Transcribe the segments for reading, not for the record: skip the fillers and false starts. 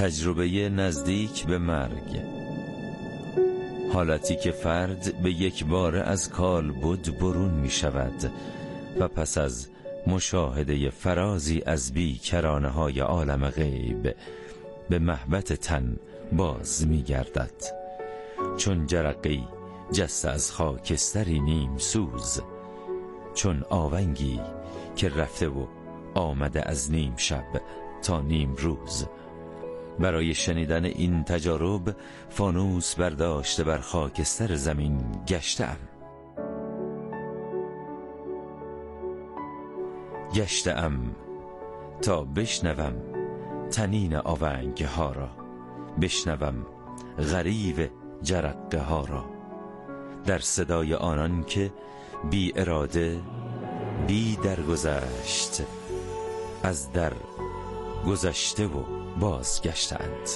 تجربه نزدیک به مرگ، حالتی که فرد به یک بار از کالبد برون می شود و پس از مشاهده فرازی از بیکرانه های عالم غیب به مهبط تن باز می گردد، چون جرقی جسته از خاکستری نیم سوز، چون آونگی که رفته و آمده از نیم شب تا نیم روز. برای شنیدن این تجارب فانوس برداشته بر خاکستر زمین گشتم تا بشنوم طنین آونگ ها را، بشنوم غریو جرقه ها را، در صدای آنان که بی اراده بی درگذشت از در گذشته و بازگشتند.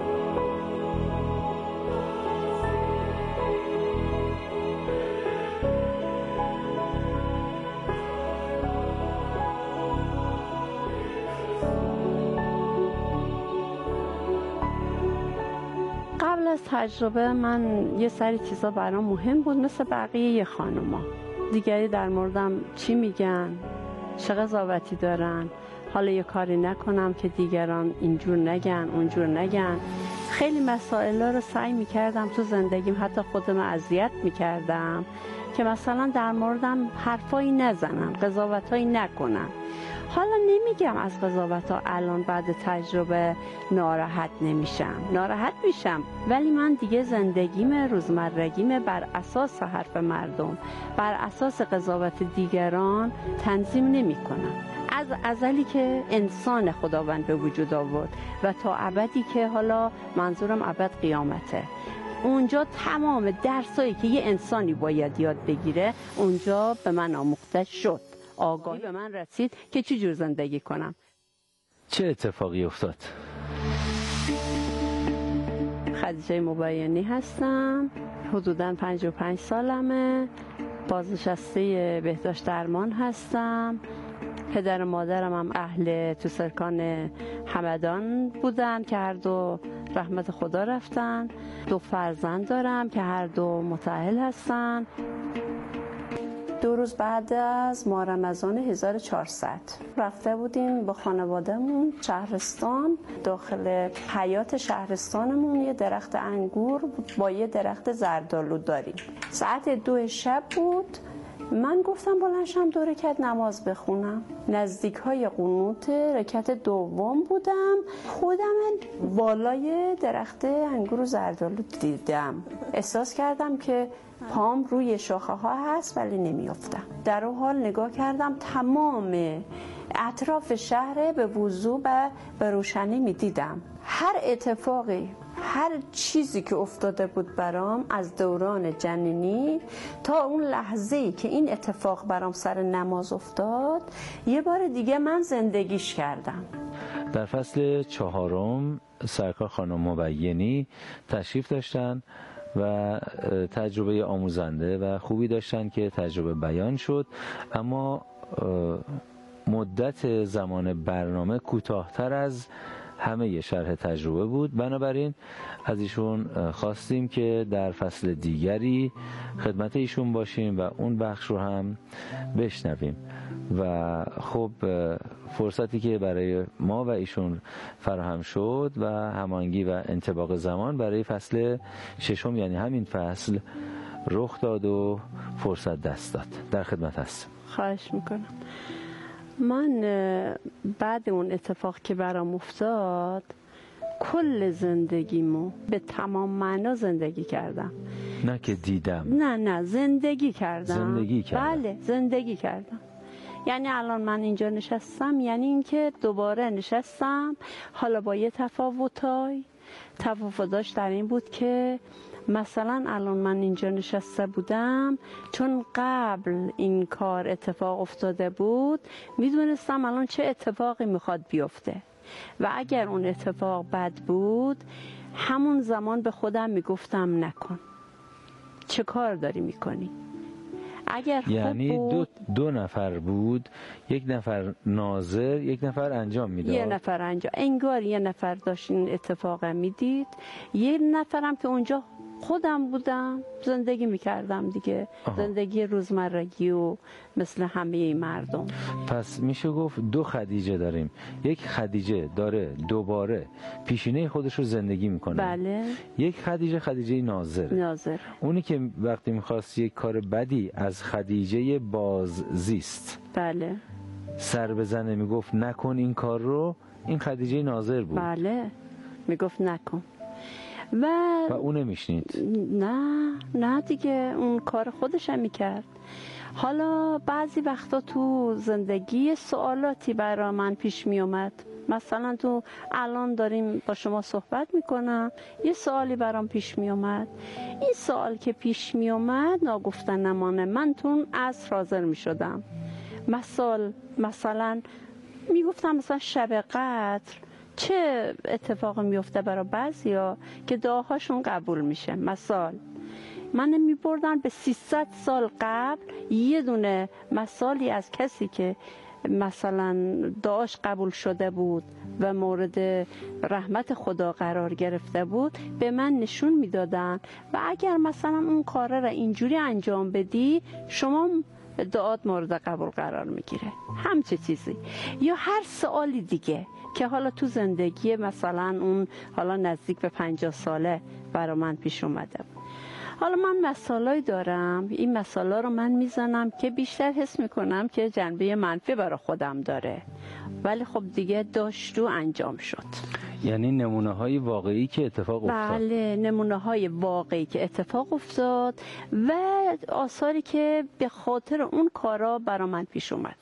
قبل از تجربه من یه سری چیزا برام مهم بود، مثل بقیه خانوما. دیگری در موردم چی میگن، چه قضاوتی دارن، حالا یه کاری نکنم که دیگران اینجور نگن اونجور نگن. خیلی مسائل رو سعی میکردم تو زندگیم، حتی خودم رو اذیت میکردم که مثلا در موردم حرفایی نزنن، قضاوتایی نکنن. حالا نمیگم از قضاوت‌ها الان بعد تجربه ناراحت نمیشم، ناراحت میشم، ولی من دیگه زندگیم روزمرگیم بر اساس حرف مردم، بر اساس قضاوت دیگران تنظیم نمی‌کنم. از ازلی که انسان خداوند به وجود آورد و تا ابدی که، حالا منظورم ابد قیامته، اونجا تمام درسایی که یه انسانی باید یاد بگیره اونجا به من آموخته شد. آگاهی به من رسید که چی جور زندگی کنم. چه اتفاقی افتاد؟ خدیجه مبینی هستم، حدوداً 55 سالمه، بازنشسته بهداشت درمان هستم. پدر و مادرم هم اهل تو سرکان همدان بودن که هر دو رحمت خدا رفتن. 2 فرزند دارم که هر دو متأهل هستن. 2 روز بعد از ماه رمضان 1400 رفته بودیم با خانوادهمون شهرستان. داخل حیات شهرستانمون یه درخت انگور با یه درخت زردآلو داریم. ساعت 2 شب بود. من گفتم بلنشم 2 رکعت نماز بخونم. نزدیک های قنوت رکعت دوم بودم، خودم بالای درخت انگور و زردآلو دیدم. احساس کردم که پام روی شاخه ها هست ولی نمیافتم. در اون حال نگاه کردم تمام اطراف شهر به وضوح و به روشنی میدیدم. هر اتفاقی، هر چیزی که افتاده بود برام از دوران جنینی تا اون لحظه‌ای که این اتفاق برام سر نماز افتاد، یه بار دیگه من زندگیش کردم. در فصل 4 سرکار خانم مبینی تشریف داشتن و تجربه آموزنده و خوبی داشتن که تجربه بیان شد، اما مدت زمان برنامه کوتاه‌تر از همه شرح تجربه بود. بنابراین از ایشون خواستیم که در فصل دیگری خدمت ایشون باشیم و اون بخش رو هم بشنویم. و خب فرصتی که برای ما و ایشون فراهم شد و هماهنگی و انطباق زمان برای فصل 6، یعنی همین فصل، رخ داد و فرصت دست داد. در خدمت هستم. خواهش میکنم. من بعد اون اتفاق که برام افتاد کل زندگیمو به تمام معنا زندگی کردم. نه که دیدم، نه زندگی کردم. زندگی کردم. بله زندگی کردم. یعنی الان من اینجا نشستم، یعنی اینکه دوباره نشستم، حالا با یه تفاوتاش در این بود که مثلا الان من اینجا نشسته بودم چون قبل این کار اتفاق افتاده بود، میدونستم الان چه اتفاقی میخواد بیفته و اگر اون اتفاق بد بود همون زمان به خودم میگفتم نکن، چه کار داری میکنی؟ اگر خوب یعنی بود دو نفر بود، یک نفر ناظر، یک نفر انجام میداد. یه نفر انجام، انگار یه نفر داشت این اتفاق میدید، یه نفرم که اونجا خودم بودم زندگی میکردم دیگه. زندگی روزمرگی و مثل همه مردم. پس میشه گفت دو خدیجه داریم. یک خدیجه داره دوباره پیشینه خودش رو زندگی میکنه. بله. یک خدیجه ناظر. اونی که وقتی میخواست یک کار بدی از خدیجه باززیست بله سر بزنه میگفت نکن این کار رو، این خدیجه ناظر بود. بله میگفت نکن و اون نمیشنید. نه دیگه اون کار خودش هم میکرد. حالا بعضی وقتا تو زندگی سوالاتی برای من پیش میومد، مثلا تو الان داریم با شما صحبت میکنم، یه سوالی برام پیش میومد. این سوال که پیش میومد ناگفتن نمانه، من تو اون عصر حاضر میشدم. مثلا میگفتم مثلا شب قدر چه اتفاق میفته برای بعضیا که دعاهاشون قبول میشه. من میبردن به 300 سال قبل یه دونه مثالی از کسی که مثلا دعاش قبول شده بود و مورد رحمت خدا قرار گرفته بود به من نشون میدادن و اگر مثلا اون کار را اینجوری انجام بدی شما دعات مورد قبول قرار میگیره، همچه چیزی. یا هر سوالی دیگه که حالا تو زندگی مثلا اون حالا نزدیک به 50 ساله برای من پیش اومده بود. حالا من مسائلی دارم، این مسائل رو من میزنم که بیشتر حس میکنم که جنبه منفی برای خودم داره، ولی خب دیگه داشت و انجام شد. یعنی نمونه های واقعی که اتفاق افتاد. بله، نمونه های واقعی که اتفاق افتاد و آثاری که به خاطر اون کارا برای من پیش اومد.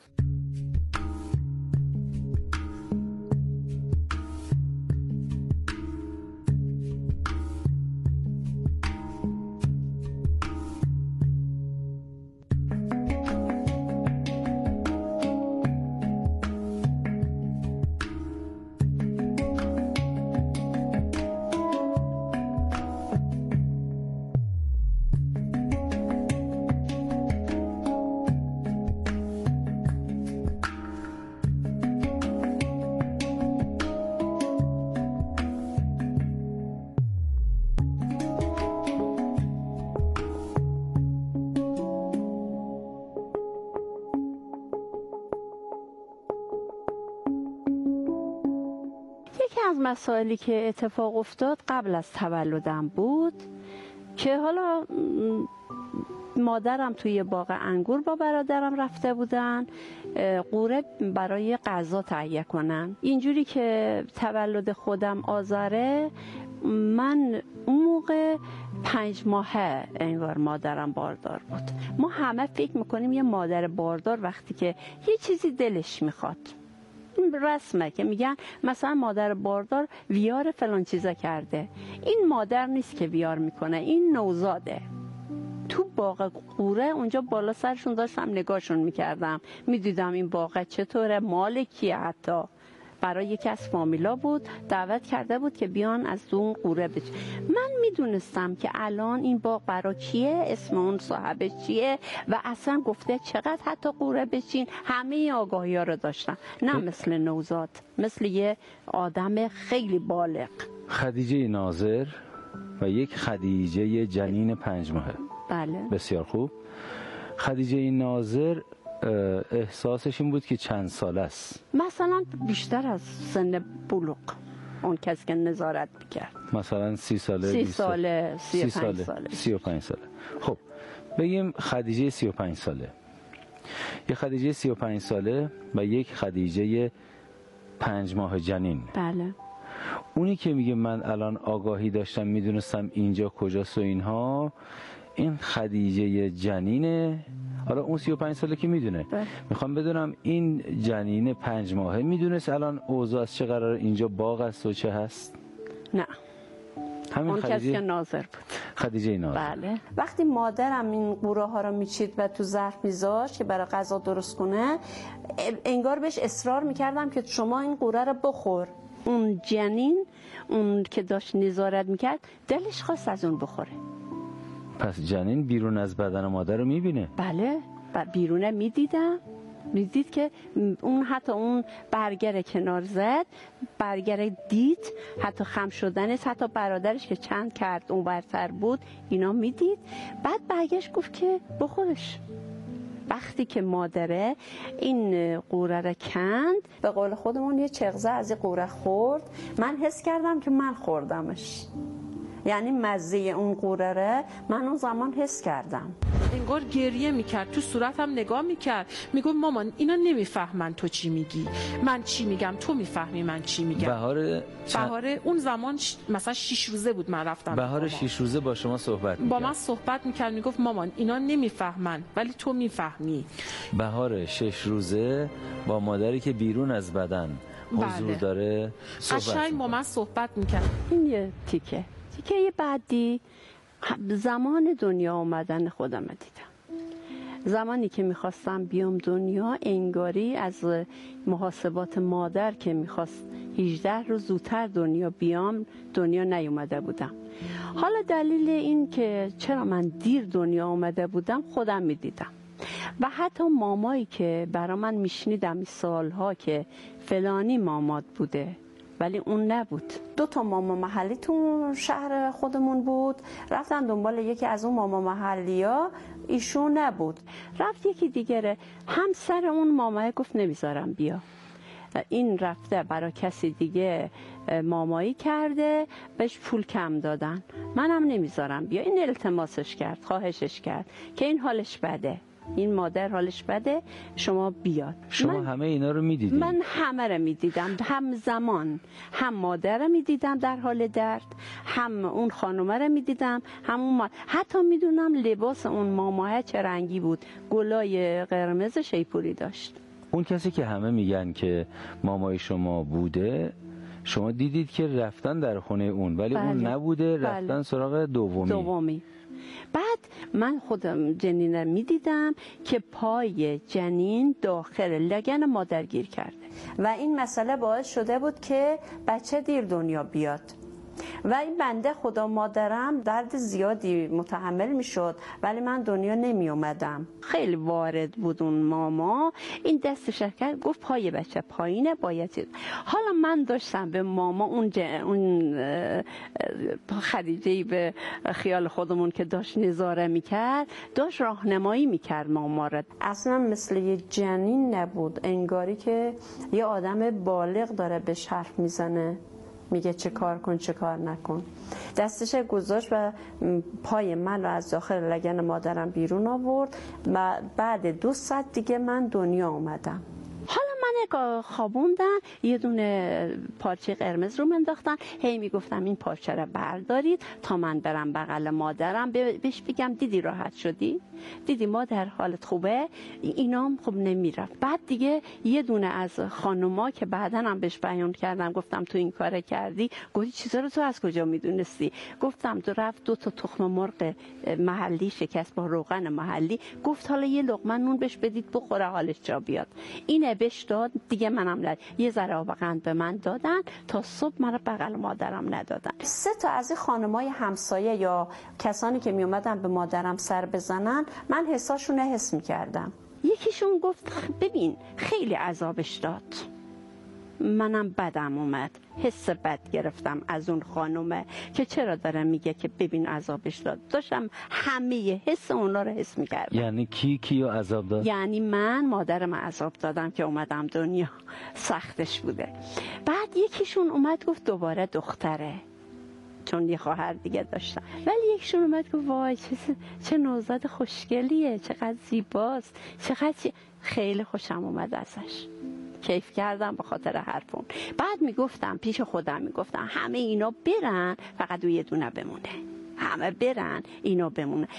یکی از مسائلی که اتفاق افتاد قبل از تولدم بود که حالا مادرم توی باغ انگور با برادرم رفته بودن قوره برای غذا تهیه کنن. اینجوری که تولد خودم آذره، من اون موقع 5 ماهه انگار مادرم باردار بود. ما همه فکر میکنیم یه مادر باردار وقتی که یه چیزی دلش میخواد، رسمه که میگن مثلا مادر باردار ویار فلان چیزا کرده. این مادر نیست که ویار میکنه، این نوزاده. تو باغ قوره اونجا بالا سرشون داشتم نگاهشون میکردم، میدیدم این باغ چطوره، مال کیه. حتی برای یکی از فامیلا بود، دعوت کرده بود که بیان از اون قوره بچین. من میدونستم که الان این باغ برای کیه، اسم اون صاحبش چیه و اصلا گفته چقدر حتی قوره بچین. همه آگاهی ها رو داشتم، نه مثل نوزاد، مثل یه آدم خیلی بالغ. خدیجه ناظر و یک خدیجه جنین 5 ماهه. بله. بسیار خوب. خدیجه ناظر احساسش این بود که چند ساله است؟ مثلا بیشتر از سن بلوغ، اون کسی که نظارت میکرد. مثلا 30 ساله، 30 ساله، 35 ساله. 35 ساله. خب بگیم خدیجه 35 ساله. یک خدیجه 35 ساله و یک خدیجه 5 ماه جنین. بله. اونی که میگه من الان آگاهی داشتم میدونستم اینجا کجاست و اینها، این خدیجه جنینه. حالا اون 35 ساله که میدونه، میخوام بدونم این جنین 5 ماهه میدونست الان اوضاع از چه قرار، اینجا باغ است و چه هست؟ نه، همین اون کسی که ناظر بود. خدیجه ناظر. بله. وقتی مادرم این قوره ها رو میچید و تو ظرف میذاشت که برای غذا درست کنه، انگار بهش اصرار میکردم که شما این قوره رو بخور. اون جنین، اون که داشت نظارت میکرد، دلش خواست از اون بخوره. پس جنین بیرون از بدن مادر رو میبینه؟ بله، بیرونه میدید که اون حتی اون برگر کنار زد، برگر دید، حتی خم شدنش، حتی برادرش که چند کرد اون برتر بود، اینا میدید. بعد برگشت گفت که بخورش. وقتی که مادره این قوره را کند، به قول خودمون یه چغزه از این قوره خورد، من حس کردم که من خوردمش. یعنی مزه اون قوره را من اون زمان حس کردم. انگار گریه میکرد، تو صورتم نگاه میکرد، میگفت مامان اینا نمیفهمن تو چی میگی، من چی میگم تو میفهمی من چی میگم. بهار اون زمان مثلا 6 روزه بود من رفتم. بهار 6 روزه با شما صحبت میکرد؟ با من صحبت میکرد، میگفت مامان اینا نمیفهمن ولی تو میفهمی. بهار 6 روزه با مادری که بیرون از بدن حضور داره قشنگ با من صحبت میکرد. این یه تیکه بعدی زمان دنیا آمدن خودم دیدم. زمانی که میخواستم بیام دنیا، انگاری از محاسبات مادر که میخواست 18 روز زودتر دنیا بیام، دنیا نیومده بودم. حالا دلیل این که چرا من دیر دنیا آمده بودم خودم میدیدم. و حتی مامایی که برا من میشنیدم این سالها که فلانی مامات بوده، ولی اون نبود. 2 ماما محلی تو شهر خودمون بود. رفتن دنبال یکی از اون ماما محلی ها، ایشون نبود. رفت یکی دیگره، همسر اون مامای گفت نمیذارم بیا. این رفته برای کسی دیگه مامایی کرده، بهش پول کم دادن، منم نمیذارم بیا. این التماسش کرد، خواهشش کرد که این حالش بده، این مادر حالش بده، شما بیاد. شما همه اینا رو میدیدید؟ من همه رو میدیدم، همزمان هم مادر رو میدیدم در حال درد، هم اون خانومه رو میدیدم، هم اون حتی میدونم لباس اون ماماه چه رنگی بود، گلای قرمز شیپوری داشت. اون کسی که همه میگن که مامای شما بوده، شما دیدید که رفتن در خونه اون، ولی اون نبوده، رفتن سراغ دومی. بعد من خودم جنین رو میدیدم که پای جنین داخل لگن مادر گیر کرده و این مسئله باعث شده بود که بچه دیر دنیا بیاد. و این بنده خدا مادرم درد زیادی متحمل می شد، ولی من دنیا نمی اومدم. خیلی وارد بود اون ماما، این دستش کرد گفت پای بچه پایینه باید چیز. حالا من داشتم به ماما اون خدیجه‌ای به خیال خودمون که داشت نظاره می کرد، داشت راهنمایی می کرد ماما را. اصلا مثل یه جنین نبود، انگاری که یه آدم بالغ داره بهش حرف میزنه، میگه چه کار کن چه کار نکن. دستش گذاشت و پای من رو از داخل لگن مادرم بیرون آورد و بعد 2 ساعت دیگه من دنیا اومدم. حالا من خوابوندن، یه دونه پارچه قرمز رو انداختن، هی میگفتم این پارچه رو بردارید تا من برم بغل مادرم بهش بگم دیدی راحت شدی؟ دیدی مادر حالت خوبه؟ اینام خب نمیرفت. بعد دیگه یه دونه از خانوما که بعدن هم بهش بیان کردم، گفتم تو این کار کردی، گفتی چیزا رو تو از کجا میدونستی؟ گفتم تو رفت 2 تخم مرغ محلی شکست با روغن محلی، گفت حالا یه لقمه نون بهش بدید بخوره حالش جا بیاد. اینه بهش داد دیگه، منم نداد. یه ذره آب قند به من دادن تا صبح من بغل مادرم ندادن. 3 تا از این خانمای همسایه یا کسانی که می اومدن به مادرم سر بزنن، من حساشون حس می‌کردم. یکیشون گفت ببین خیلی عذابش داد. منم بدم اومد، حس بد گرفتم از اون خانومه که چرا داره میگه که ببین عذابش داد. داشتم همه حس اونا رو حس میکردم. یعنی کیو عذاب داد؟ یعنی من مادرم عذاب دادم که اومدم دنیا، سختش بوده. بعد یکیشون اومد گفت دوباره دختره، چون یه خواهر دیگه داشتم. ولی یکیشون اومد گفت وای چه نوزاد خوشگلیه، چقدر زیباست، خیلی خوشم اومد ازش، کیف کردم به خاطر حرفون. بعد میگفتم پیش خودم، میگفتم همه اینا برن فقط یه دونه بمونه، همه برن اینا بمونه.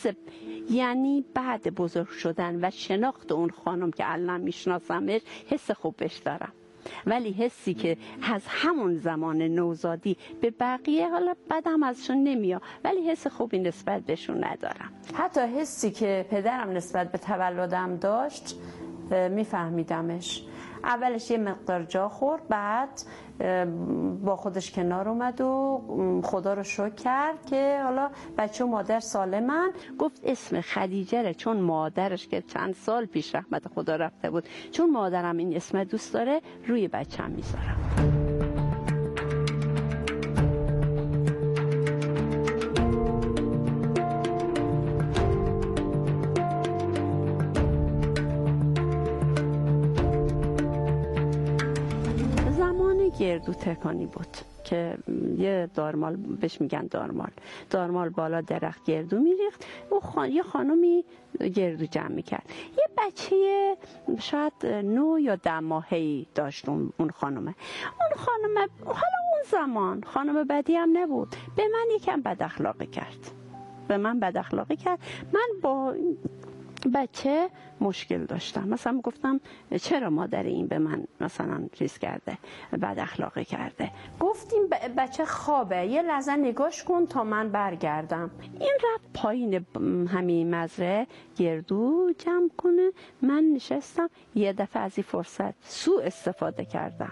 یعنی بعد بزرگ شدن و شناخت اون خانم که الان میشناسمش، حس خوبش دارم. ولی حسی که از همون زمان نوزادی به بقیه، حالا بدم ازشون نمیاد، ولی حس خوبی نسبت بهشون ندارم. حتی حسی که پدرم نسبت به تولدم داشت میفهمیدمش. اولش یه مقدار جا خورد، بعد با خودش کنار اومد و خدا رو شکر کرد که حالا بچه و مادر سالمن. گفت اسم خدیجه رو چون مادرش که چند سال پیش رحمت خدا رفته بود، چون مادرم این اسم دوست داره، روی بچه‌م میذارم. گردو تکانی بود که یه دارمال بهش میگن دارمال بالا درخت گردو میریخت و یه خانومی گردو جمع میکرد. یه بچه شاید 9 یا 10 ماهه‌ای داشت اون خانومه. حالا اون زمان خانم بدی هم نبود، به من یکم بد اخلاقی کرد. من با بچه مشکل داشتم. مثلا گفتم چرا مادر این به من مثلا چیز کرده، بد اخلاقی کرده. گفتیم بچه خوابه، یه لحظه نگاش کن تا من برگردم. این رفت پایین همین مزرعه گردو جمع کنه. من نشستم، یه دفعه از این فرصت سوء استفاده کردم.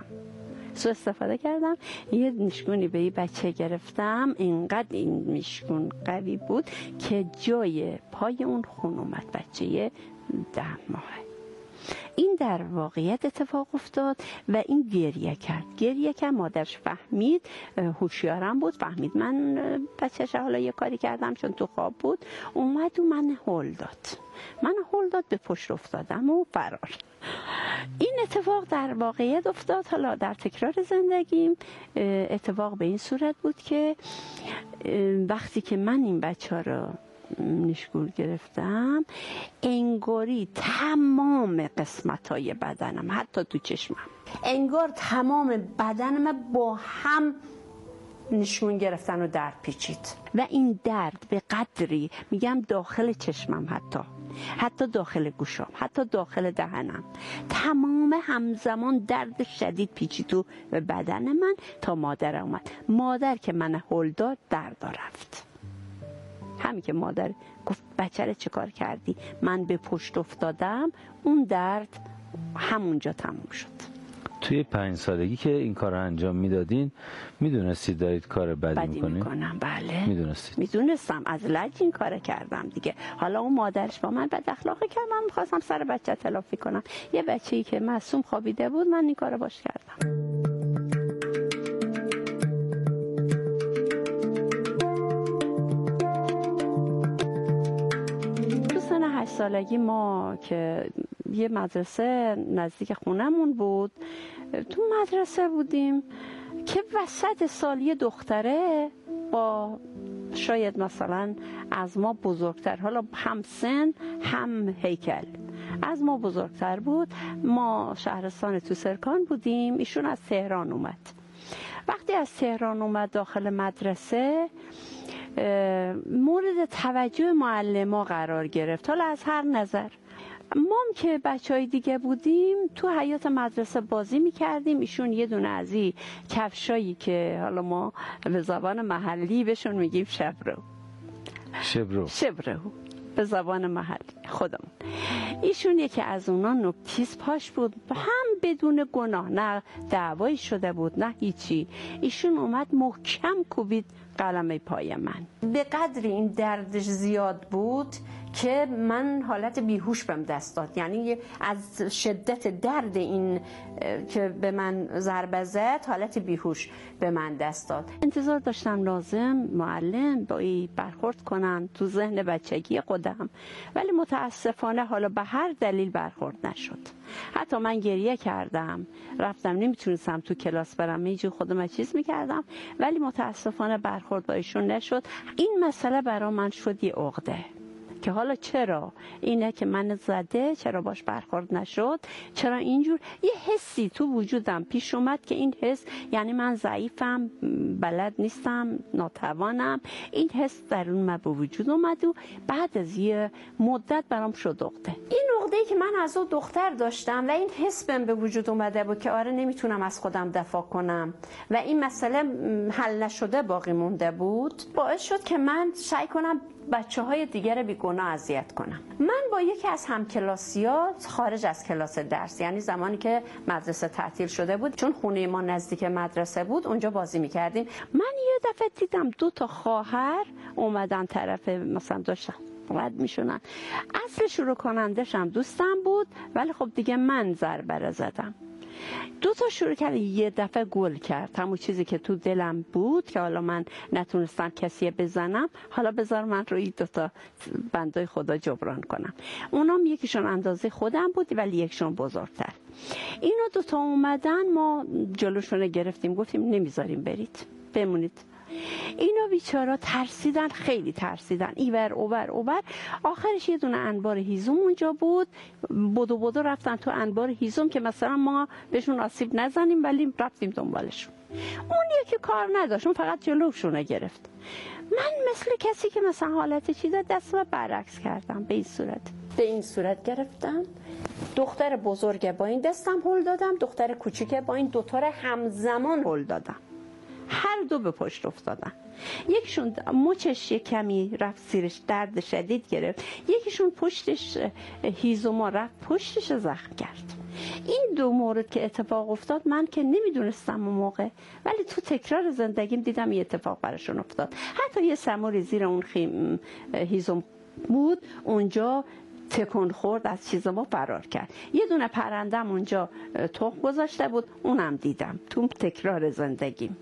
یه مشکونی به این بچه گرفتم. اینقدر این مشکون قوی بود که جای پای اون خون اومد. بچه 10 ماهه. این در واقعیت اتفاق افتاد و این گریه کرد. مادرش فهمید، هوشیارم بود، فهمید من بچه‌ش حالا یه کاری کردم چون تو خواب بود. اومد و من هل داد. به پشت افتادم و فرار. این اتفاق در واقعیت افتاد. حالا در تکرار زندگیم اتفاق به این صورت بود که وقتی که من این بچه رو نشگول گرفتم، انگاری تمام قسمت‌های بدنم، حتی تو چشمم، انگار تمام بدنم با هم نشون گرفتن و درد پیچید. و این درد به قدری، میگم داخل چشمم، حتی داخل گوشام، حتی داخل دهنم، تمام همزمان درد شدید پیچید تو بدن من تا مادر اومد. مادر که من هل داد، درد رفت. همین که مادر گفت بچه رو چه کار کردی، من به پشت افتادم، اون درد همونجا تموم شد. توی 5 سالگی که این کار رو انجام میدادین میدونستید دارید کار بدی میکنید؟ بله میدونستید؟ میدونستم. از لج این کار کردم دیگه. حالا اون مادرش با من بد اخلاقی کرد، من میخواستم سر بچه تلافی کنم. یه بچه‌ای که معصوم خوابیده بود، من این کار رو باش کردم. تو سن 8 سالگی ما که یه مدرسه نزدیک خونمون بود، تو مدرسه بودیم که وسط سال یه دختره با شاید مثلا از ما بزرگتر، حالا هم سن هم هیکل، از ما بزرگتر بود. ما شهرستان تو سرکان بودیم، ایشون از تهران اومد. وقتی از تهران اومد داخل مدرسه، مورد توجه معلم‌ها قرار گرفت. حالا از هر نظر، ما که بچهای دیگه بودیم تو حیاط مدرسه بازی میکردیم. ایشون یه دونه از این کفشایی که حالا ما به زبان محلی بهشون میگیم شبرو به زبان محلی خودمون، ایشون یکی از اونا نوکتیز پاش بود، هم بدون گناه، نه دعوایی شده بود نه هیچی. ایشون اومد محکم کوبید قلمه پای من. به قدری این دردش زیاد بود که من حالت بیهوش بهم دست داد. یعنی از شدت درد این که به من ضربه زد، حالت بیهوش به من دست داد. انتظار داشتم لازم معلم با این برخورد کنن تو ذهن بچگی خودم، ولی متاسفانه حالا به هر دلیل برخورد نشد. حتی من گریه کردم، رفتم نمیتونستم تو کلاس برم، یه جو خودم چیز میکردم، ولی متاسفانه برخورد با ایشون نشد. این مسئله برای من شد یه عقده که حالا چرا اینه که من زده، چرا باش برخورد نشد، چرا اینجور. یه حسی تو وجودم پیش اومد که این حس یعنی من ضعیفم، بلد نیستم، ناتوانم. این حس درون من به وجود اومد و بعد از یه مدت برام شد عقده. این عقده‌ای که من از اون دختر داشتم و این حس بهم به وجود اومده بود که آره نمیتونم از خودم دفاع کنم و این مسئله حل نشده باقی مونده بود، باعث شد که من سعی کنم بچه‌های دیگر بیگناه اونا اذیت کنم. من با یکی از همکلاسیات خارج از کلاس درس، یعنی زمانی که مدرسه تعطیل شده بود، چون خونه ما نزدیک مدرسه بود، اونجا بازی میکردیم. من یه دفعه دیدم 2 تا خواهر اومدن طرف مثلا داشتن رد میشونن. اصل شروع کنندش هم دوستم بود، ولی خب دیگه من ضربه زدم. 2 تا شروع کرد، یه دفعه گل کرد همون چیزی که تو دلم بود که حالا من نتونستم کسی بزنم، حالا بذار من روی 2 تا بندای خدا جبران کنم. اونام یکیشون اندازه خودم بود ولی یکیشون بزرگتر. اینا 2 تا اومدن، ما جلوشون گرفتیم، گفتیم نمیذاریم برید، بمونید. اینا بیچارا ترسیدن، خیلی ترسیدن، ایور اوور. آخرش یه دونه انبار هیزم اونجا بود، بدو رفتن تو انبار هیزم که مثلا ما بهشون آسیب نزنیم، ولی رفتیم دنبالشون. اون یکی کار نداشت، اون فقط جلوشونه گرفت. من مثل کسی که مثلا حالت چی داد، دستم برعکس کردم، به این صورت گرفتم. دختر بزرگ با این دستم هل دادم، دختر کوچیک با این 2 تا همزمان هل دادم. هر 2 به پشت افتادن. یکیشون مچش یک کمی رفت زیرش، درد شدید گرفت. یکیشون پشتش هیزوما رفت پشتش زخم کرد. این 2 مورد که اتفاق افتاد من که نمیدونستم اون موقع، ولی تو تکرار زندگیم دیدم یه اتفاق براشون افتاد. حتی یه سموری زیر اون هیزم بود، اونجا تکون خورد، از چیز ما فرار کرد. یه دونه پرندم اونجا تخم گذاشته بود، اونم دیدم تو تکرار زندگیم.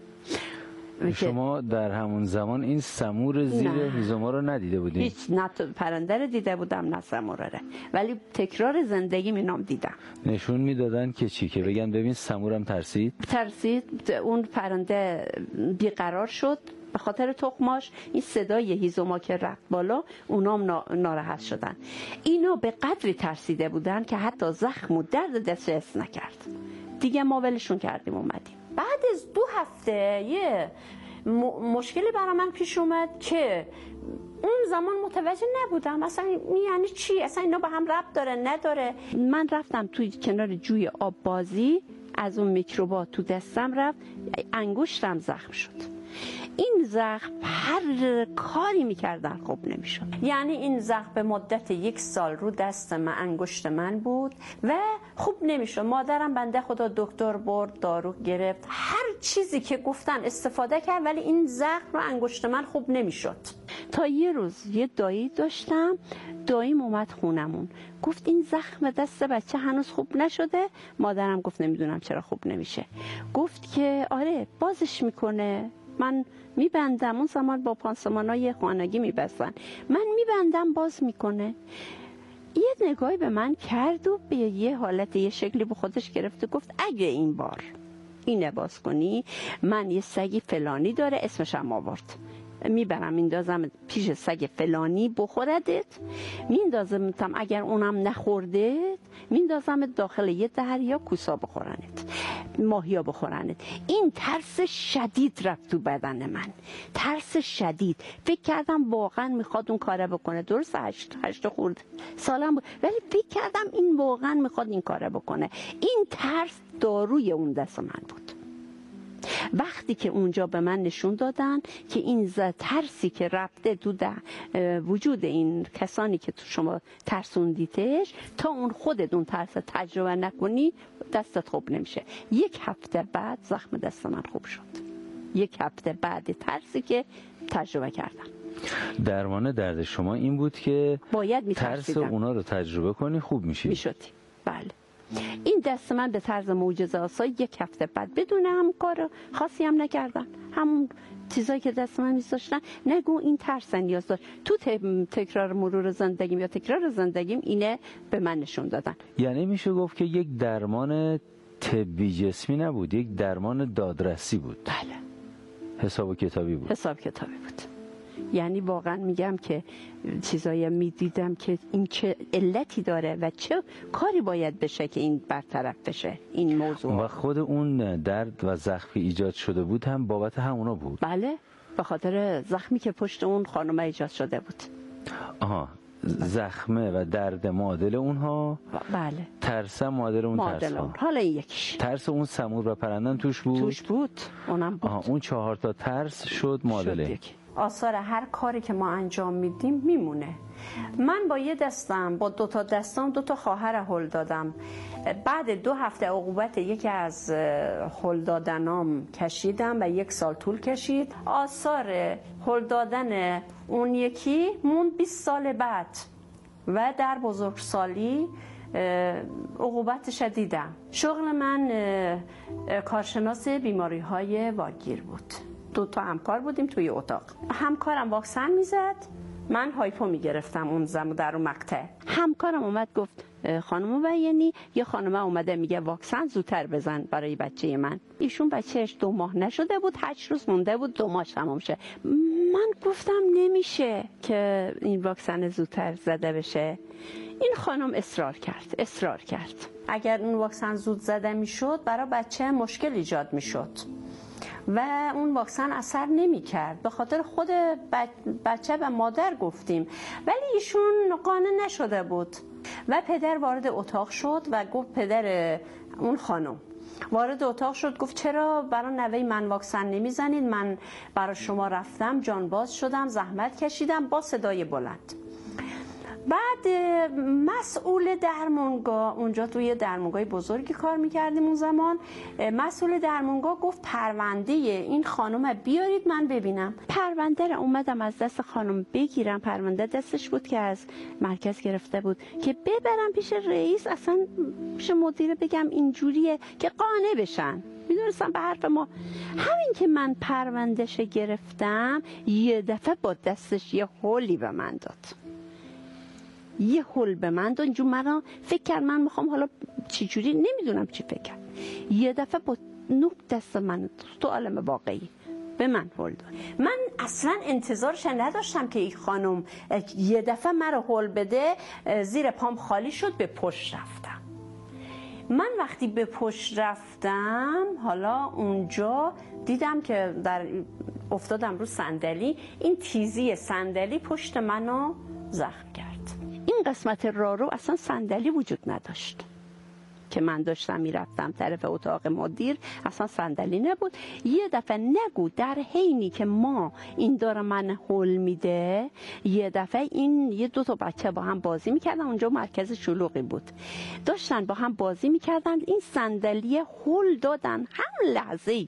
شما در همون زمان این سمور زیر هیزوما رو ندیده بودین؟ هیچ، نه پرنده رو دیده بودم نه سمور رو، ولی تکرار زندگیم اینام دیدم. نشون میدادن که چی؟ که بگن ببین سمورم ترسید؟ اون پرنده بیقرار شد به خاطر تخماش. این صدای هیزوما که رفت بالا، اونام ناراحت شدن. اینا به قدری ترسیده بودن که حتی زخم و درد دست حس نکرد. دیگه ما ولشون کردیم اومدیم. بعد از 2 هفته یه مشکلی برای من پیش اومد که اون زمان متوجه نبودم اصلا یعنی چی، اصلا اینا با هم ربط داره نداره. من رفتم توی کنار جوی آب بازی، از اون میکروبات تو دستم رفت، انگشتم زخم شد. این زخم هر کاری میکردن خوب نمیشد. یعنی این زخم به مدت 1 سال رو دست من، انگشت من بود و خوب نمیشد. مادرم بنده خدا دکتر برد، دارو گرفت، هر چیزی که گفتن استفاده کرد، ولی این زخم رو انگشت من خوب نمیشد. تا یه روز یه دایی داشتم، داییم اومد خونمون، گفت این زخم دست بچه هنوز خوب نشده. مادرم گفت نمیدونم چرا خوب نمیشه. گفت که آره بازش میکنه، من میبندم. اون زمان با پانسمانای خانگی میبستن، من میبندم باز میکنه. یه نگاهی به من کرد و به یه حالت یه شکلی به خودش گرفت و گفت اگه این بار اینه باز کنی، من یه سگی فلانی داره، اسمش هم آورد، میبرم میندازم پیش سگ فلانی بخوردت، میندازم اگر اونم نخورده میندازم داخل یه دریا کوسا بخورنت، ماهیا بخورنت. این ترس شدید رفت تو بدن من، ترس شدید. فکر کردم واقعا میخواد اون کاره بکنه. درست 8 خورده سالم بود، ولی فکر کردم این واقعا میخواد این کاره بکنه. این ترس داروی اون دست من بود. وقتی که اونجا به من نشون دادن که این ترسی که رفته تو وجود این کسانی که تو شما ترسوندیتش، تا اون خودت اون ترس تجربه نکنی دستت خوب نمیشه. 1 هفته بعد زخم دست من خوب شد. 1 هفته بعد ترسی که تجربه کردم. درمان درد شما این بود که باید ترس اونا رو تجربه کنی خوب میشدی. بله. این دست من به طرز معجزه‌آسا 1 هفته بعد بدون هم کار خاصی هم نکردن، همون چیزایی که دست من می‌ذاشتن، نگو این ترس نیاز داشت. تو تکرار مرور زندگیم یا تکرار زندگیم اینه به من نشون دادن. یعنی میشه گفت که یک درمان طبی جسمی نبود، یک درمان دادرسی بود. بله. حساب و کتابی بود. حساب کتابی بود. یعنی واقعا میگم که چیزایی میدیدم که این چه علتی داره و چه کاری باید بشه که این برطرف بشه این موضوع. و خود اون درد و زخمی ایجاد شده بود هم بابت همونا بود؟ بله، به خاطر زخمی که پشت اون خانم ایجاد شده بود. آها، زخمه و درد معادل اونها. بله. ترس معادل اون ترس ها. حالا این یکیش. ترس اون سمور و پرندن توش بود؟ توش بود. اونم بود. اون 4 تا ترس شد معادله. آثار هر کاری که ما انجام میدیم میمونه. من با یه دستم، با 2 تا دستام 2 تا خواهر هل دادم. بعد 2 هفته عقوبت یکی از هل دادنام کشیدم و 1 سال طول کشید. آثار هل دادن اون یکی موند 20 سال بعد و در بزرگسالی عقوبتش دیدم. شغل من کارشناس بیماری های واگیر بود. 2 تا همکار بودیم توی اتاق. همکارم واکسن میزد، من هایپو میگرفتم اون زمان در اون مقطع. همکارم اومد گفت خانم مبینی، یه خانم اومده میگه واکسن زودتر بزن برای بچه من. ایشون بچهش 2 ماه نشده بود، 8 روز مونده بود 2 ماه تمام شه. من گفتم نمیشه که این واکسن زودتر زده بشه. این خانم اصرار کرد. اگر اون واکسن زود زده میشد برای بچه مشکل ایجاد میشد و اون واکسن اثر نمی کرد. به خاطر خود بچه و مادر گفتیم، ولی ایشون قانع نشده بود و پدر وارد اتاق شد و گفت، پدر اون خانم وارد اتاق شد گفت چرا برای نوه من واکسن نمیزنید؟ من برای شما رفتم، جانباز شدم، زحمت کشیدم، با صدای بلند. بعد مسئول درمانگاه، اونجا توی درمانگاه بزرگی کار میکردیم اون زمان، مسئول درمانگاه گفت پرونده این خانم بیارید من ببینم. پرونده رو اومدم از دست خانم بگیرم. پرونده دستش بود که از مرکز گرفته بود که ببرم پیش رئیس، اصلا پیش مدیر بگم اینجوریه که قانع بشن. میدونستم به حرف ما. همین که من پروندهش گرفتم، یه دفعه با دستش یه هولی به من داد. یه هول به من داد. اینجور من فکر کرد من میخوام حالا چی جوری، نمیدونم چی فکر کرد. یه دفعه با 9 دست من تو عالم واقعی به من هول داد. من اصلا انتظارش نداشتم که این خانم یه دفعه مرا هول بده. زیر پام خالی شد، به پشت رفتم. من وقتی به پشت رفتم، حالا اونجا دیدم که افتادم رو صندلی. این تیزی صندلی پشت منو زخم کرد. این قسمت راه اصلا صندلی وجود نداشت که من داشتم میرفتم طرف اتاق مدیر، اصلا صندلی نبود. یه دفعه نگو در حینی که ما این داره من هول میده، یه دفعه این یه 2 تا بچه با هم بازی میکردن. اونجا مرکز شلوغی بود، داشتن با هم بازی میکردن. این صندلی هول دادن. هم لحظه‌ای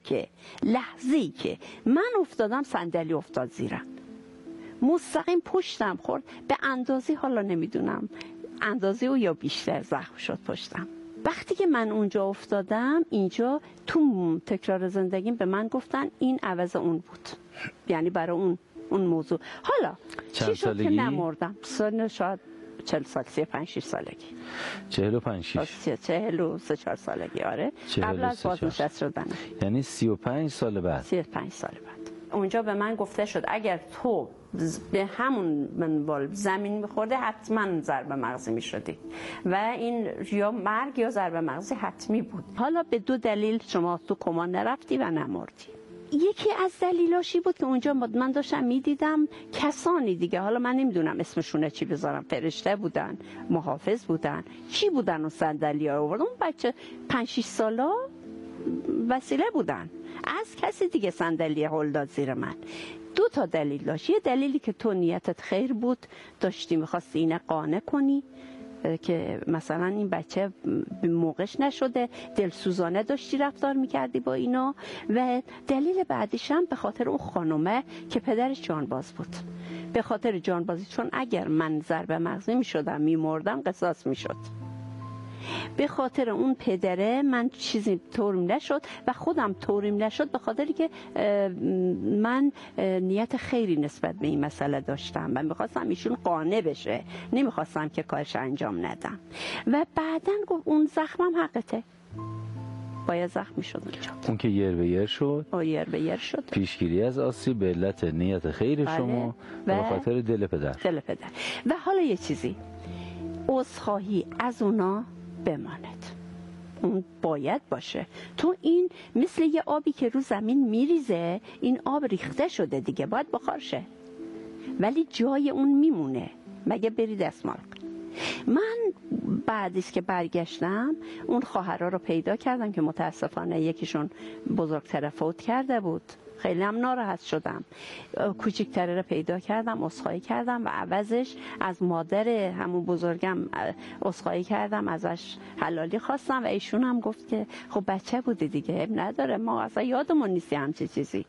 که من افتادم، صندلی افتاد زیرم، مستقیم پشتم خورد. به اندازی، حالا نمیدونم اندازی و یا بیشتر زخم شد پشتم. وقتی که من اونجا افتادم، اینجا تو تکرار زندگیم به من گفتن این عوض اون بود، یعنی برای اون موضوع. حالا چی شد که نمردم؟ سن شاید 40 سال، 35-6 سالگی. 43-4 سالگی. آره، قبل از بازنشسته شدن، یعنی 35 سال بعد. 35 سال بعد اونجا به من گفته شد اگر تو به همون منوال زمین میخورده حتما ضربه مغزی میشدی و این یا مرگ یا ضربه مغزی حتمی بود. حالا به 2 دلیل شما تو کما نرفتی و نمردی. یکی از دلیلاشی بود که اونجا من داشتم میدیدم کسانی دیگه، حالا من نمیدونم اسمشونه چی بذارم، فرشته بودن، محافظ بودن، چی بودن اون صندلی ها آوردن. اون بچه 5-6 سالا وسیله بودن، از کسی دیگه صندلی هول داد زیر من. 2 تا دلیل داشت. یه دلیلی که تو نیتت خیر بود، داشتی میخواستی اینه قانع کنی که مثلا این بچه به موقعش نشده، دلسوزانه داشتی رفتار میکردی با اینا. و دلیل بعدیش هم به خاطر اون خانومه که پدرش جانباز بود. به خاطر جانبازی، چون اگر من ضربه مغزی میشدم میمردم، قصاص میشد. به خاطر اون پدره من چیزی طوریم نشد و خودم طوریم نشد، به خاطری که من نیت خیری نسبت به این مسئله داشتم و میخواستم ایشون قانع بشه، نمیخواستم که کارش انجام ندم. و بعدن گفت اون زخمم حقته، باید زخمی شد اونجا. اون که یر به یر شد، شد. پیشگیری از آسیب به علت نیت خیر شما و به خاطر دل پدر. و حالا یه چیزی، عذرخواهی از اونا بماند، اون باید باشه. تو این مثل یه آبی که رو زمین میریزه، این آب ریخته شده دیگه، باید بخار شه، ولی جای اون میمونه مگه بری دستمال. من بعدیست که برگشتم اون خواهرها رو پیدا کردم که متاسفانه یکیشون بزرگتر فوت کرده بود. خیلی هم ناراحت شدم. کوچکتره رو پیدا کردم، عذرخواهی کردم و عوضش از مادر همون بزرگم عذرخواهی کردم، ازش حلالی خواستم و ایشون هم گفت که خب بچه بوده دیگه، نداره، ما اصلا یادمون نیست همچین چیزی.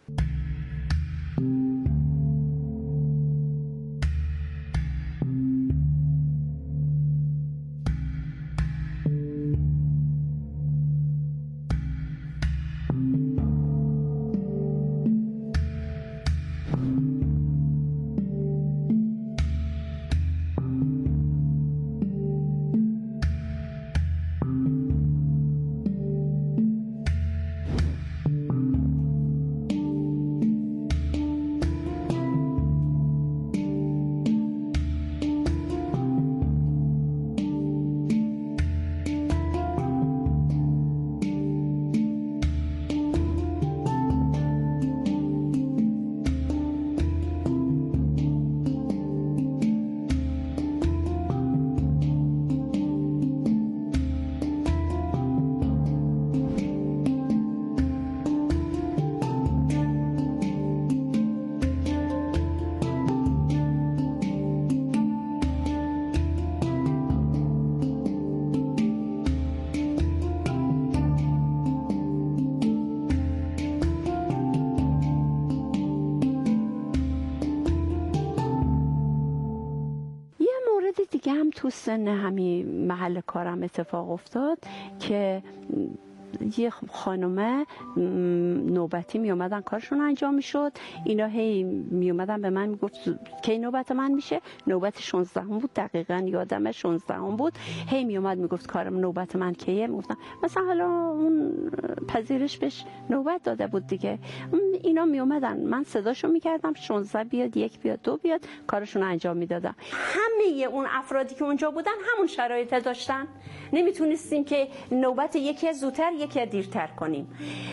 دیگه هم تو سن همین محل کارم اتفاق افتاد که یه خانومه نوبتی می اومدن کارشون انجام میشد، اینا هی می اومدن به من میگفت کی نوبت من میشه. نوبت 16 بود، دقیقاً یادمه 16 بود. هی می اومد میگفت کارم نوبت من کیه. میگفتم مثلا حالا اون پذیرش بهش نوبت داده بود دیگه. اینا می اومدن، من صداشو میکردم 16 بیاد، 1 بیاد، 2 بیاد، کارشون انجام میدادم. همه اون افرادی که اونجا بودن همون شرایط داشتن، نمیتونستیم که نوبت یکی زودتر یکی دیرتر کنیم.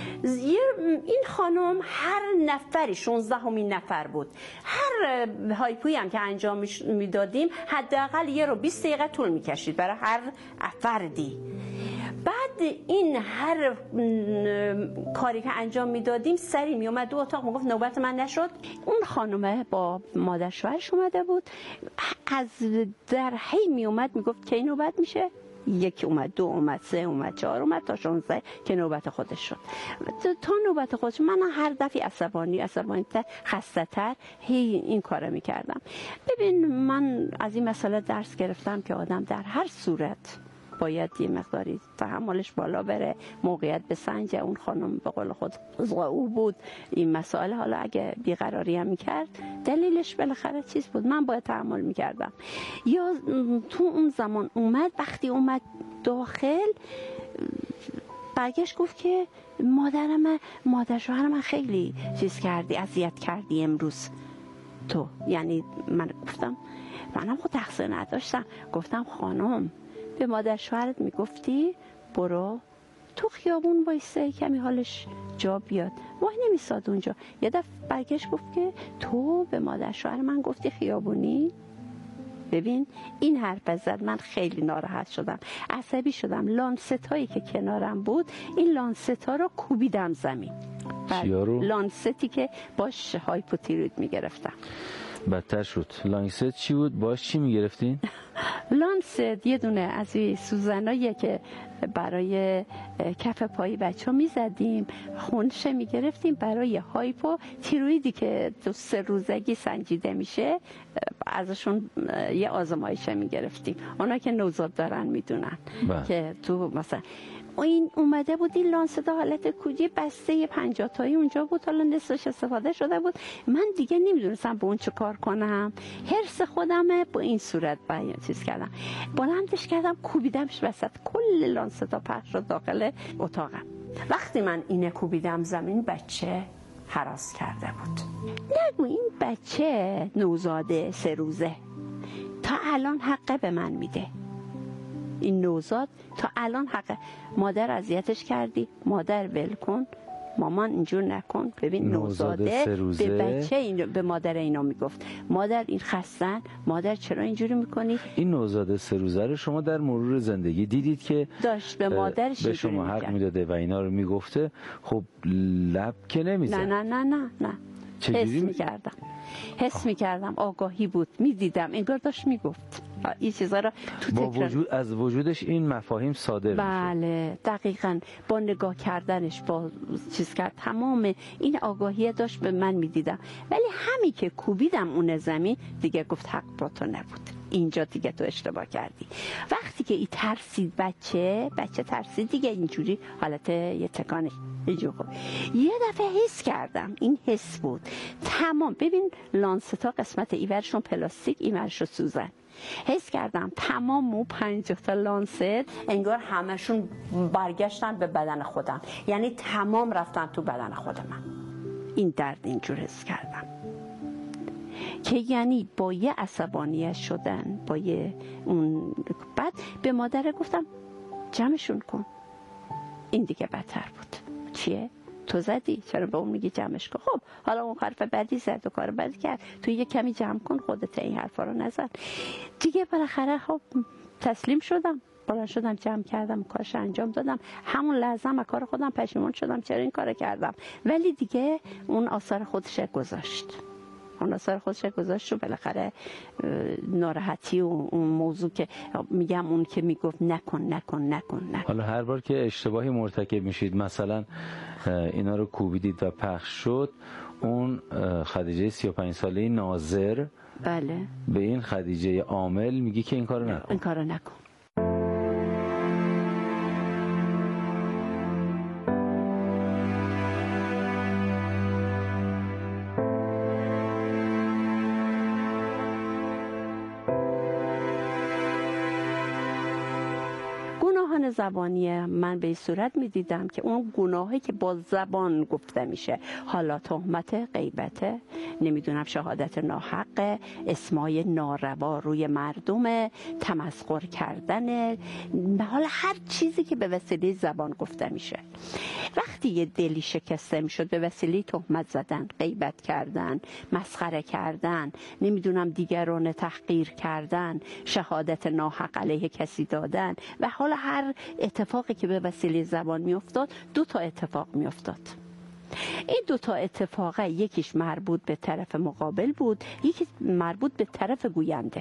این خانم هر نفری 16مین نفر بود. هر هایپویی هم که انجام میدادیم حداقل 1 رو 20 دقیقه طول میکشید برای هر فردی. بعد این هر کاری که انجام میدادیم سری میومد دو اتاق میگفت نوبت من نشد. اون خانومه با مادر شوهرش اومده بود، از در هی میومد میگفت کی نوبت میشه. 1 اومد، 2 اومد، 3 اومد، 4 اومد تا 16 که نوبت خودش شد. تا نوبت خودش من هر دفعه عصبانی تر، خسته تر هی این کارو میکردم. ببین من از این مسئله درس گرفتم که آدم در هر صورت باید یه مقداری تحملش بالا بره، موقعیت بسنجه. اون خانم به قول خود او بود این مسائل، حالا اگه بیقراری هم میکرد دلیلش بالاخره چیز بود، من باید تحمل میکردم. یا تو اون زمان اومد، وقتی اومد داخل برگشت گفت که مادر شوهر من خیلی چیز کردی، اذیت کردی امروز تو. یعنی من گفتم منم خود تقصیر نداشتم. گفتم خانم به مادر شوهرت میگفتی برو تو خیابون وایسه کمی حالش جا بیاد، وای نمیساد اونجا. یه دفعه برگشت گفت که تو به مادر شوهر من گفتی خیابونی. ببین این حرف زد، من خیلی ناراحت شدم، عصبی شدم. لانستایی که کنارم بود این لانستا رو کوبیدم زمین. لانستی که باش هایپوتیروید میگرفتم. بدتر شد. لانست چی بود؟ باش چی میگرفتین؟ لانست یه دونه از این سوزناییه که برای کف پای بچه ها میزدیم، خونشه میگرفتیم برای هایپو تیرویدی که 2-3 روزگی سنجیده میشه، ازشون یه آزمایشه میگرفتیم. اونا که نوزاد دارن میدونن که تو مثلا این اومده بود این لانست حالت کودی بسته 50 تایی اونجا بود، حالا نصفش استفاده شده بود. من دیگه نمیدونستم با اون چه کار کنم، حرص خودمه با این صورت بیان چیز کردم، بلندش کردم کوبیدمش وسط، کل لانستا پخش شد داخل اتاقم. وقتی من اینه کوبیدم زمین، بچه هراس کرده بود. نگو این بچه نوزاده 3 روزه تا الان حقه به من میده. این نوزاد تا الان حق مادر اذیتش کردی، مادر ول کن، مامان اینجور نکن، ببین نوزاده به بچه اینو، به مادر اینو میگفت مادر این خستن، مادر چرا اینجوری میکنی. این نوزاده 3 روزه رو شما در مرور زندگی دیدید که داشت به مادرش به شما حق میداده و اینا رو میگفته؟ خب لب که نمیزد. نه نه نه نه نه، حس میکردم، آگاهی بود، میدیدم انگار داشت میگفت این چیزا رو با وجود از وجودش این مفاهیم صادر میشه. بله دقیقاً، با نگاه کردنش، با چیز کرد، تمام این آگاهی داشت، به من میدیدم. ولی همین که کوبیدم اون زمین دیگه گفت حق با تو نبود، اینجا دیگه تو اشتباه کردی. وقتی که این ترسید بچه ترسید دیگه، اینجوری حالت یه تکانش یه دفعه حس کردم، این حس بود تمام. ببین لانستا قسمت ایورشون پلاستیک، ایورشون سوزن. حس کردم تمام 50 تا لانست انگار همشون برگشتن به بدن خودم، یعنی تمام رفتن تو بدن خود من. این درد اینجور حس کردم که یعنی با یه عصبانیت شدن، با یه اون. بعد به مادر گفتم جمعشون کن. این دیگه بدتر بود. چیه؟ تو زدی، چرا به اون میگی جمعش کن؟ خب حالا اون حرف بدی زد و کار بدی کرد، تو یه کمی جمع کن خودت، این حرفا رو نزن دیگه. بالاخره خب تسلیم شدم، بالا شدم، جمع کردم، کارش انجام دادم. همون لحظه از کار خودم پشیمون شدم چرا این کارو کردم، ولی دیگه اون آثار خودش گذاشت. اون آثار خودش گذاشت و بالاخره ناراحتی و اون موضوع که میگم، اون که میگفت نکن. حالا هر بار که اشتباهی مرتکب میشید، مثلا اینا رو کوبیدید و پخش شد، اون خدیجه 35 ساله ناظر بله به این خدیجه عامل میگی که این کارو نکن. زبانی من به این صورت می دیدم که اون گناهی که با زبان گفته میشه، حالا تهمت، غیبت، نمیدونم شهادت ناحق، اسمای ناروا روی مردم، تمسخر کردن، حالا هر چیزی که به وسیله زبان گفته میشه. وقتی یه دلی شکسته میشد به وسیله تهمت زدن، غیبت کردن، مسخره کردن، نمیدونم دیگران تحقیر کردن، شهادت ناحق علیه کسی دادن و حالا هر اتفاقی که به وسیله زبان میافتاد، 2 تا اتفاق میافتاد. این 2 تا اتفاق، یکیش مربوط به طرف مقابل بود، یکی مربوط به طرف گوینده.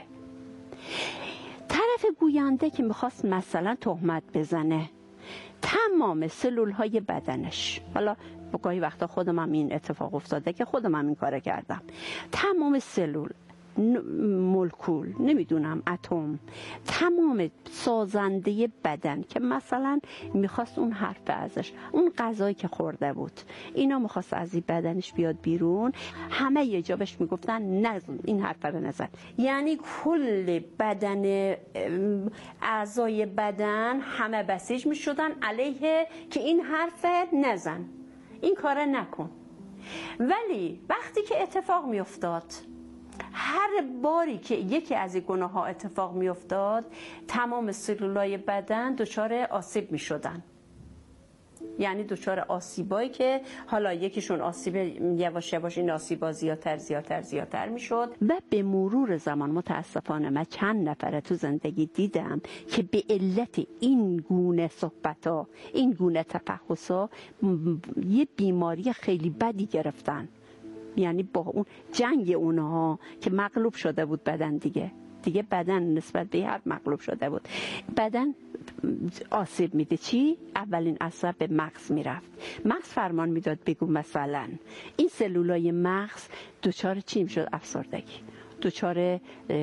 طرف گوینده که میخواست مثلا تهمت بزنه، تمام سلول های بدنش، حالا گاهی وقتا خودم هم این اتفاق افتاده که خودم هم این کار کردم، تمام سلول، مولکول، نمیدونم اتم، تمام سازنده بدن که مثلا میخواست اون حرف ازش، اون غذایی که خورده بود، اینا میخواست از این بدنش بیاد بیرون، همه یه جا بهش میگفتن نزن این حرف رو نزن. یعنی کل بدن، اعضای بدن همه بسیج میشدن علیه که این حرف نزن، این کار نکن. ولی وقتی که اتفاق میافتاد، هر باری که یکی از این گناه ها اتفاق می افتاد، تمام سلولای بدن دچار آسیب می شدن. یعنی دچار آسیبایی که حالا یکیشون آسیب یواش یواش، این آسیبا زیادتر می شد. و به مرور زمان متاسفانه من چند نفره تو زندگی دیدم که به علت این گونه صحبت، این گونه تفحص یه بیماری خیلی بدی گرفتن. یعنی با اون جنگ اونها که مغلوب شده بود بدن، دیگه بدن نسبت به هر مغلوب شده بود، بدن آسیب میده. چی؟ اولین عصب به مغز میرفت، مغز فرمان میداد بگو مثلا این سلولای مغز دچار چی میشد؟ افسردگی، دچار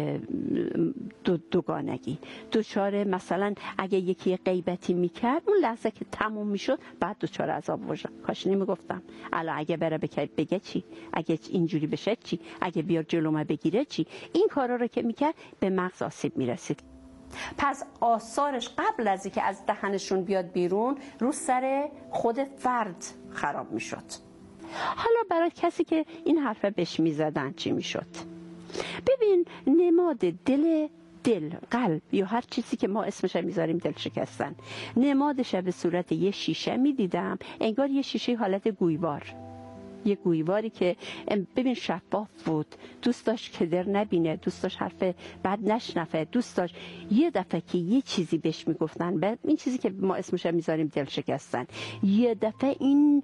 دوگانگی، دچار مثلا اگه یکی غیبتی میکرد، اون لحظه که تموم میشد بعد دچار عذاب وجدان. کاش نمیگفتم الان اگه بره بگه چی، اگه اینجوری بشه چی، اگه بیار جلومه بگیره چی. این کارا رو که میکرد به مغز آسیب میرسید. پس آثارش قبل از اینکه از دهنشون بیاد بیرون، رو سر خود فرد خراب میشد. حالا برای کسی که این حرفه بهش میزدن چی میشد؟ ببین، نماد دل دل، قلب یا هر چیزی که ما اسمش میذاریم دل شکستن، نمادش به صورت یه شیشه میدیدم، انگار یه شیشه حالت گویوار، یه گویواری که ببین شفاف بود، دوست داشت کدر نبینه، دوست داشت حرف بد نشنفه، دوست داشت یه دفعه که یه چیزی بهش میگفتن، این چیزی که ما اسمش میذاریم دل شکستن، یه دفعه این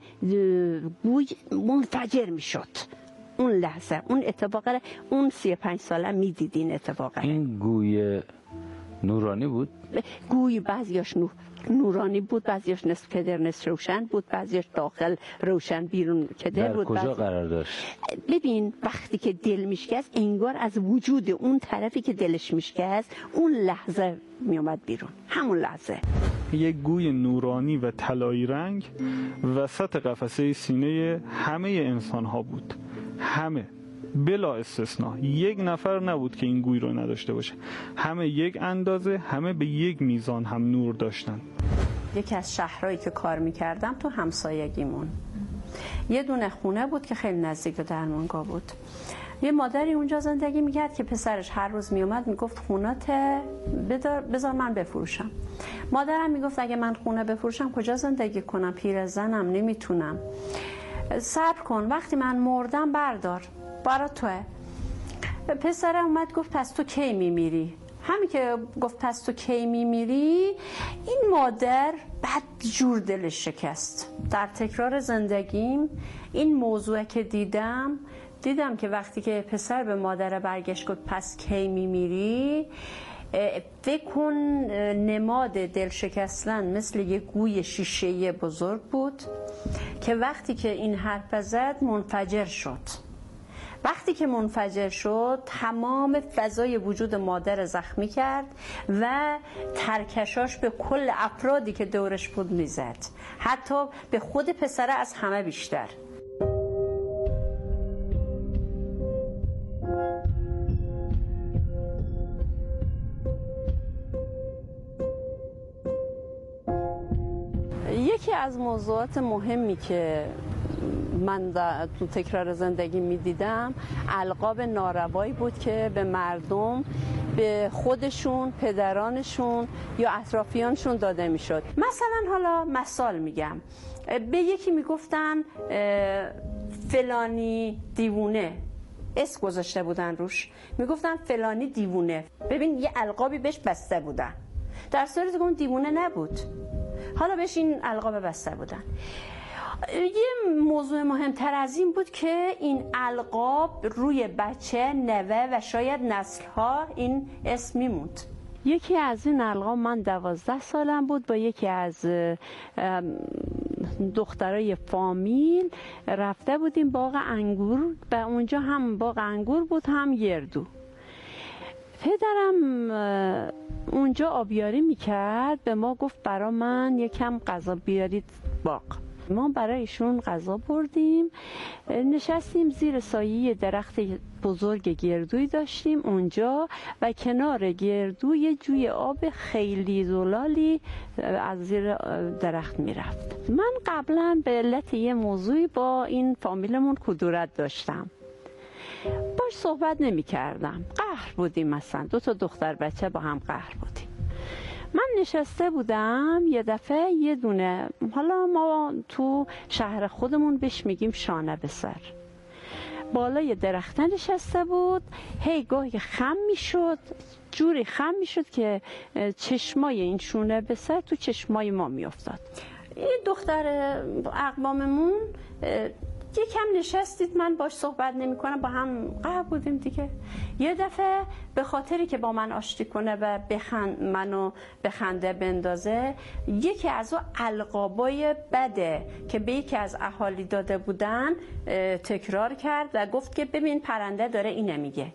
گوی منفجر میشد. اون لحظه اون اتفاق رو اون 35 ساله میدیدین اتفاق. این گوی نورانی بود؟ گوی بعضیاش نورانی بود، بعضیاش نصف کدر نصف روشن بود، بعضیاش داخل روشن بیرون کدر بود. در کجا قرار داشت؟ ببین وقتی که دل میشکست انگار از وجود اون طرفی که دلش میشکست اون لحظه میومد بیرون، همون لحظه. یک گوی نورانی و طلایی رنگ وسط قفسه سینه همه انسان ها بود، همه بلا استثناء. یک نفر نبود که این گوی رو نداشته باشه، همه یک اندازه، همه به یک میزان هم نور داشتن. یکی از شهرهایی که کار میکردم تو همسایگیمون یه دونه خونه بود که خیلی نزدیک به درمانگاه بود. یه مادری اونجا زندگی میکرد که پسرش هر روز میومد میگفت خونه‌ت بذار من بفروشم. مادرم میگفت اگه من خونه بفروشم کجا زندگی کنم، پیرزنم، نمیتونم، صبر کن وقتی من مردم بردار برا توه. پسرم اومد گفت پس تو کی میمیری؟ همین که گفت پس تو کی میمیری این مادر بد جور دلش شکست. در تکرار زندگیم این موضوع که دیدم که وقتی که پسر به مادر برگشت گفت پس کی میمیری، فکر کن نماد دل شکستن مثل یه گوی شیشه‌ای بزرگ بود که وقتی که این حرف زد منفجر شد. وقتی که منفجر شد تمام فضای وجود مادر زخمی کرد و ترکشاش به کل افرادی که دورش بود میزد، حتی به خود پسره از همه بیشتر. یکی از موضوعات مهمی که من تو تکرار زندگی میدیدم القاب ناروایی بود که به مردم، به خودشون، پدرانشون یا اطرافیانشون داده میشد. مثلا حالا مثال میگم، به یکی میگفتن فلانی دیوونه، اسم گذاشته بودن روش، میگفتن فلانی دیوونه. ببین یه القابی بهش بسته بودن در صورتی که اون دیوونه نبود، حالا بهش این القاب بسته بودن. یه موضوع مهمتر از این بود که این القاب روی بچه، نوه و شاید نسل‌ها این اسم میموند. یکی از این القاب من 12 سالم بود، با یکی از دخترای فامیل رفته بودیم باغ انگور و اونجا هم باغ انگور بود هم گردو. پدرم اونجا آبیاری میکرد، به ما گفت برا من یکم غذا بیارید باغ. ما برایشون غذا بردیم، نشستیم زیر سایه درخت بزرگ گردویی داشتیم اونجا و کنار گردو یه جوی آب خیلی زلالی از زیر درخت میرفت. من قبلا به علت یه موضوعی با این فامیلمون کدورت داشتم، باش صحبت نمی کردم، قهر بودیم، مثلا 2 تا دختر بچه با هم قهر بودیم. من نشسته بودم، یه دفعه یه دونه، حالا ما تو شهر خودمون بهش میگیم شانه به سر، بالای درخته نشسته بود، هی گاهی خم میشد، جوری خم میشد که چشمای این شونه به سر تو چشمای ما میافتاد. این دختر اقواممون یکم نشستید، من باش صحبت نمی کنم، با هم قهر بودیم دیگه. یه دفعه به خاطری که با من آشتی کنه و منو به خنده بندازه، یکی از اون القابای بده که به یکی از اهالی داده بودن تکرار کرد و گفت که ببین پرنده داره اینه میگه،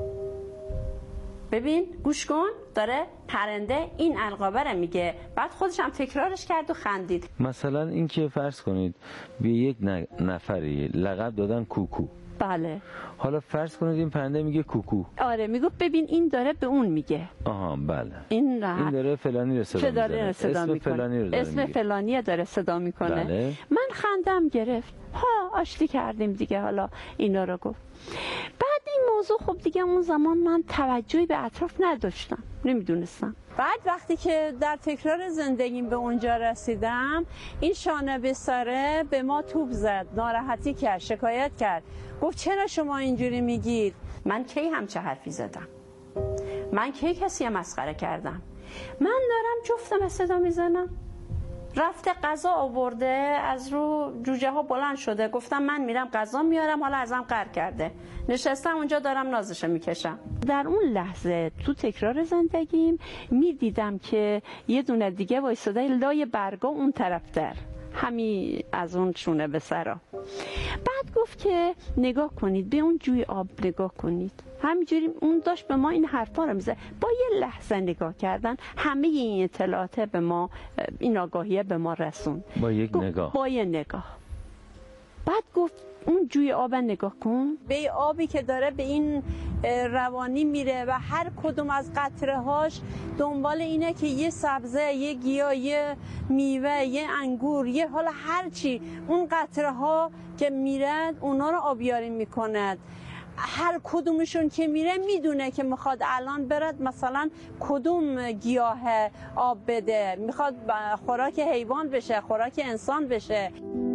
ببین گوش کن، داره پرنده این القابه رو میگه. بعد خودش هم تکرارش کرد و خندید. مثلا این که فرض کنید به یک نفری لقب دادن کوکو، بله، حالا فرض کنید این پرنده میگه کوکو، آره، میگه ببین این داره به اون میگه، آها بله، این داره فلانی رو صدا میکنه، اسم فلانی داره صدا میکنه. بله. من خندم گرفت، آشتی کردیم دیگه، حالا اینا رو گفت. بعد این موضوع خب دیگه اون زمان من توجهی به اطراف نداشتم، نمیدونستم. بعد وقتی که در تکرار زندگیم به اونجا رسیدم، این شانه به سره به ما توپ زد، ناراحتی کرد، شکایت کرد، گفت چرا شما اینجوری میگید؟ من کی همچه حرفی زدم؟ من کی کسی مسخره کردم؟ من دارم جفتم صدا میزنم. رفته غذا آورده، از رو جوجه ها بلند شده، گفتم من میرم غذا میارم، حالا ازم قهر کرده، نشستم اونجا دارم نازشو میکشم. در اون لحظه تو تکرار زندگیم میدیدم که یه دونه دیگه وایساده لای برگا اون طرف در همین از اون شونه به سرا. بعد گفت که نگاه کنید به اون جوی آب، نگاه کنید. همینجوری اون داشت به ما این حرفا رو میزد. با یه لحظه نگاه کردن همه این اطلاعات به ما، این آگاهیه به ما رسون. با یک نگاه. با یه نگاه. بعد گفت اون جوی آب نگاه کن، به آبی که داره به این روانی میره و هر کدوم از قطره هاش دنبال اینه که یه سبزه، یه گیاه، یه میوه، یه انگور، یه حالا هر چی، اون قطره ها که میره اونا رو آبیاری میکند. هر کدومشون که میره میدونه که میخواد الان برد مثلا کدوم گیاه آب بده، میخواد خوراک حیوان بشه، خوراک انسان بشه.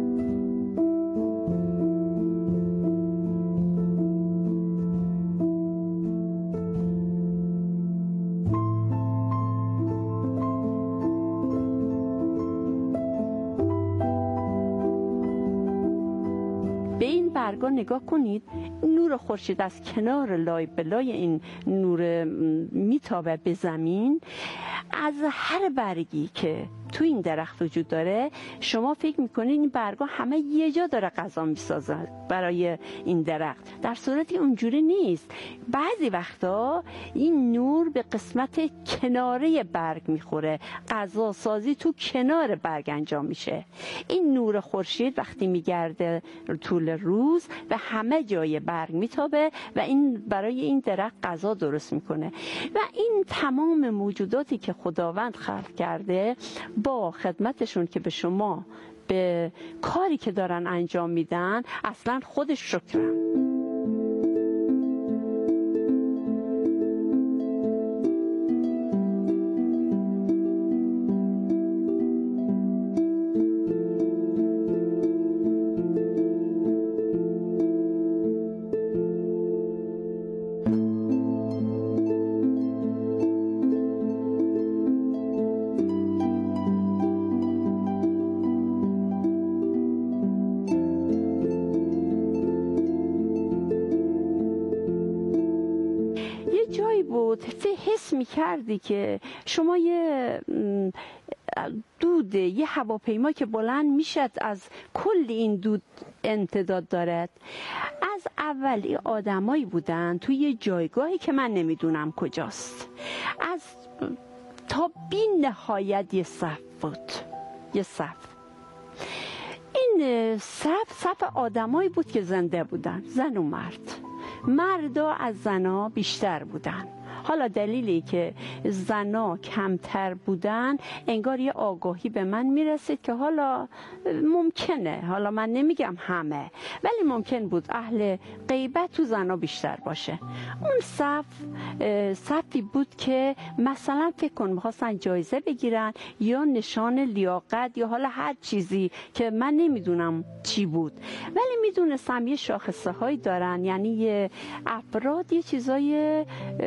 برگا نگاه کنید، نور خورشید از کنار لای به لای این نور میتابه به زمین. از هر برگی که تو این درخت وجود داره شما فکر میکنید این برگا همه یه جا داره غذا میسازه برای این درخت، در صورتی اونجوری نیست. بعضی وقتا این نور به قسمت کناره برگ میخوره، غذا سازی تو کنار برگ انجام میشه. این نور خورشید وقتی میگرده طول روز و همه جای برگ میتابه و این برای این درخت غذا درست میکنه. و این تمام موجوداتی که خداوند خلق کرده با خدمتشون که به شما به کاری که دارن انجام میدن اصلا خودش شکرم. حس می‌کردی که شما یه دود، یه هواپیما که بلند میشد از کل این دود امتداد دارد. از اولی آدمایی بودن توی یه جایگاهی که من نمیدونم کجاست، از تا بی نهایت یه صف بود، یه صف. این صف آدمایی بود که زنده بودن، زن و مرد. مردا از زنا بیشتر بودن. حالا دلیلی که زنا کمتر بودن، انگار یه آگاهی به من میرسید که حالا ممکنه، حالا من نمیگم همه، ولی ممکن بود اهل غیبت تو زنا بیشتر باشه. اون صفی بود که مثلا فکر کن میخواستن جایزه بگیرن یا نشان لیاقت یا حالا هر چیزی که من نمیدونم چی بود، ولی میدونستم یه شاخصه هایی دارن، یعنی یه افراد یه چیزای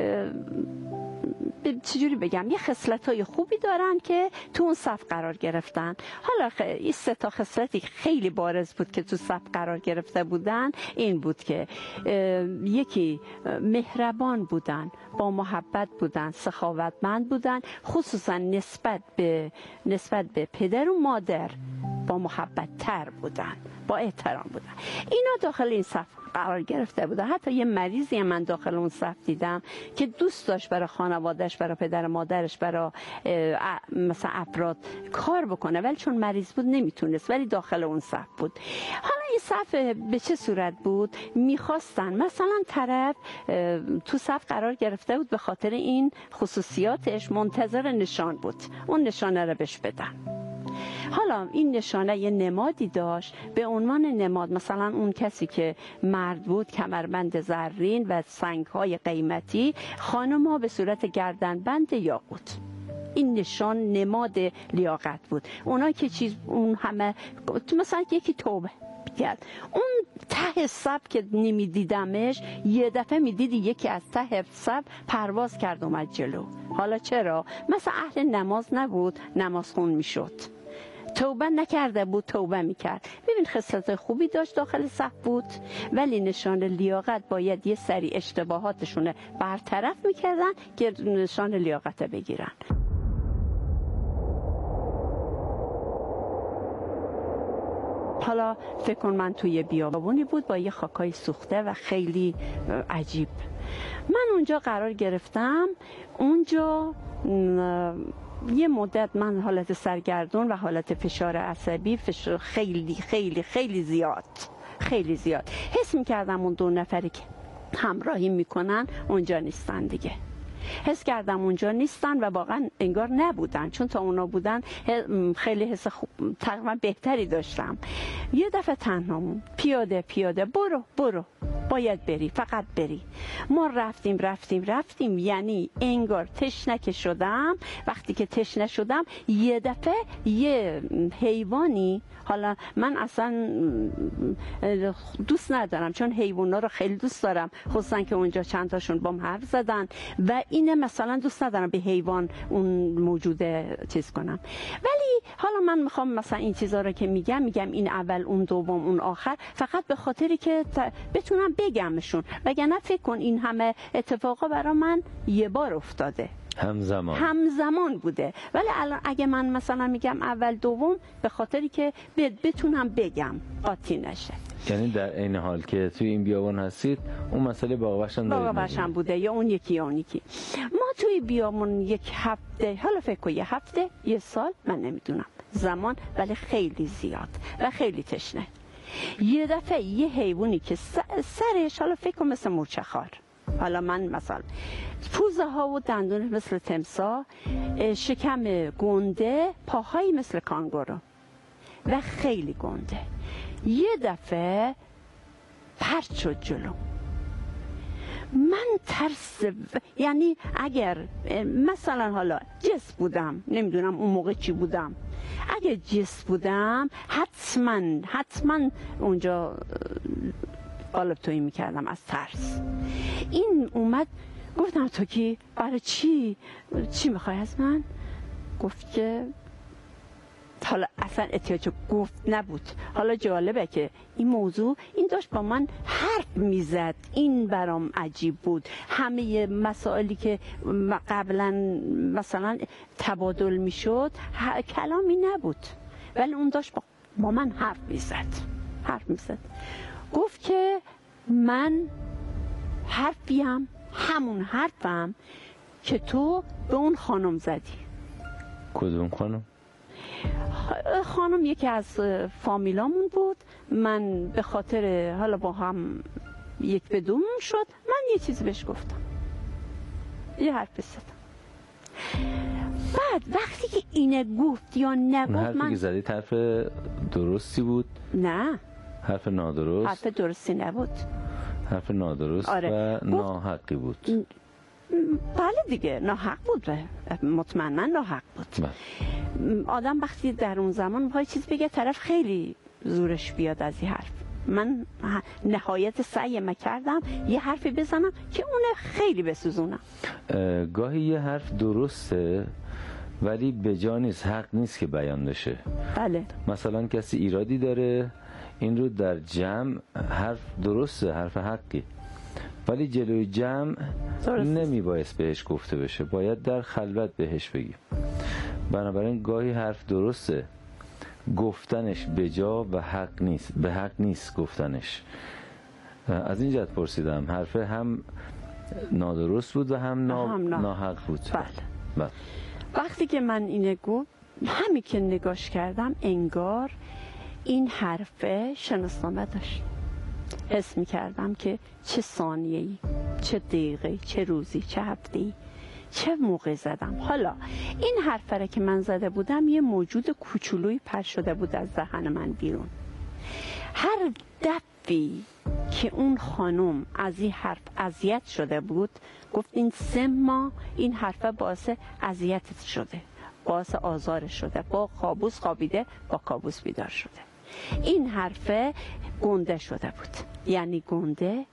چجوری بگم، یه خصلت‌های خوبی دارن که تو اون صف قرار گرفتن. حالا این 3 تا خصلتی خیلی بارز بود که تو صف قرار گرفته بودن. این بود که یکی مهربان بودن، با محبت بودن، سخاوتمند بودن، خصوصا نسبت به پدر و مادر با محبت تر بودن، با احترام بودن. اینا داخل این صف قرار گرفته بودن. حتی یه مریضی من داخل اون صف دیدم که دوست داشت برای خانوادهش، برای پدر مادرش، برای مثلا افراد کار بکنه، ولی چون مریض بود نمیتونست، ولی داخل اون صف بود. حالا این صف به چه صورت بود؟ میخواستن مثلا طرف تو صف قرار گرفته بود به خاطر این خصوصیاتش، منتظر نشان بود، اون نشانه رو بهش بدن. حالا این نشانه یه نمادی داشت به عنوان نماد، مثلا اون کسی که مرد بود کمربند زرین و سنگ‌های قیمتی، خانم‌ها به صورت گردنبند یاقوت. این نشان نماد لیاقت بود. اونا که اون همه مثلا یکی توبه کرد، اون ته صف که نمیدیدمش، یه دفعه میدیدی یکی از ته صف پرواز کرد اومد جلو. حالا چرا؟ مثلا اهل نماز نبود، نماز خون میشد. توبه نکرده بود، توبه میکرد. ببین خصلت خوبی داشت، داخل صف بود، ولی نشان لیاقت باید یه سری اشتباهاتشون برطرف میکردن که نشان لیاقت بگیرن. حالا فکر کن من توی بیابونی بود با یه خاکای سوخته و خیلی عجیب. من اونجا قرار گرفتم. اونجا یه مدت من حالت سرگردون و حالت فشار عصبی خیلی خیلی خیلی زیاد حس می‌کردم اون 2 نفری که همراهی میکنن اونجا نیستن دیگه. حس کردم اونجا نیستن و واقعا انگار نبودن، چون تا اونا بودن خیلی حس تقریبا بهتری داشتم. یه دفعه تنهامون پیاده برو باید بری، فقط بری. ما رفتیم، یعنی انگار تشنه شدم. وقتی که تشنه شدم یه دفعه یه حیوانی، حالا من اصلا دوست ندارم چون حیوانا رو خیلی دوست دارم، خصوصا که اونجا چند تاشون بام حرف زدن و اینه مثلا دوست ندارم به حیوان اون موجوده چیز کنم. ولی حالا من میخوام مثلا این چیزا رو که میگم این اول اون دوم اون آخر، فقط به خاطری که بتونم بگمشون، وگرنه فکر کن این همه اتفاقا برای من یه بار افتاده، همزمان بوده. ولی الان اگه من مثلا میگم اول دوم، به خاطری که بتونم بگم قاطی نشه. یعنی در این حال که توی این بیابان هستید اون مسئله باغبشم بوده یا اون یکی ما توی بیابان یک هفته، حالا فکر کن یه هفته یه سال من نمیدونم زمان، ولی خیلی زیاد و خیلی تشنه. یه دفعه یه حیوانی که سرش، حالا فکر کن مثل مورچه‌خوار، حالا من مثلا پوزه ها و دندون مثل تمساح، شکم گنده، پاهایی مثل کانگورو و خیلی گنده، یه دفعه پرت شد جلو. من یعنی اگر مثلا حالا جس بودم، نمیدونم اون موقع چی بودم، اگه جس بودم حتما اونجا قالب تویی میکردم از ترس. این اومد، گفتم تو کی؟ برای چی میخوای از من؟ گفت که حالا اصلا احتیاج گفت نبود. حالا جالبه که این موضوع این داشت با من حرف میزد، این برام عجیب بود. همه مسائلی که قبلا مثلا تبادل میشد کلامی نبود، ولی اون داشت با من حرف میزد. گفت که من حرفیم همون حرفم که تو به اون خانم زدی. کدوم خانم؟ خانم یکی از فامیلامون بود. من به خاطر حالا با هم یک به دوم شد، من یه چیزی بهش گفتم، یه حرف زدم. بعد وقتی که اینه گفت یا نگفت، حرفی که زدی حرف درستی بود؟ نه، حرف نادرست؟ حرف درستی نبود، حرف نادرست. آره. و ناحقی بود. بله دیگه، ناحق بود، مطمئنا ناحق بود. آدم وقتی در اون زمان میخواد چیز بگه، طرف خیلی زورش بیاد از این حرف. من نهایت سعی کردم یه حرفی بزنم که اونه خیلی بسوزونم. گاهی یه حرف درسته ولی به جا نیست، حق نیست که بیان بشه. بله. مثلا کسی ایرادی داره، این رو در جمع حرف درسته، حرف حقی، ولی جلوی جمع نمیبایست بهش گفته بشه، باید در خلوت بهش بگیم. بنابراین گاهی حرف درسته، گفتنش به جا و حق نیست، به حق نیست گفتنش. از این جهت پرسیدم، حرف هم نادرست بود و هم ناحق بود. بله. وقتی که من اینه گفت، همین که نگاش کردم انگار این حرفه شناسنامه داشت. حس می کردم که چه ثانیه‌ای، چه دقیقه‌ای، چه روزی، چه هفته‌ای، چه موقع زدم؟ حالا این حرفه که من زده بودم یه موجود کوچولوی پر شده بود از دهن من بیرون. هر دفعی که اون خانم از این حرف اذیت شده بود گفت این 3 ماه این حرفه باعث اذیتت شده، باعث آزار شده، با کابوس خوابیده، با کابوس بیدار شده. این حرفه گنده شده بود، یعنی گنده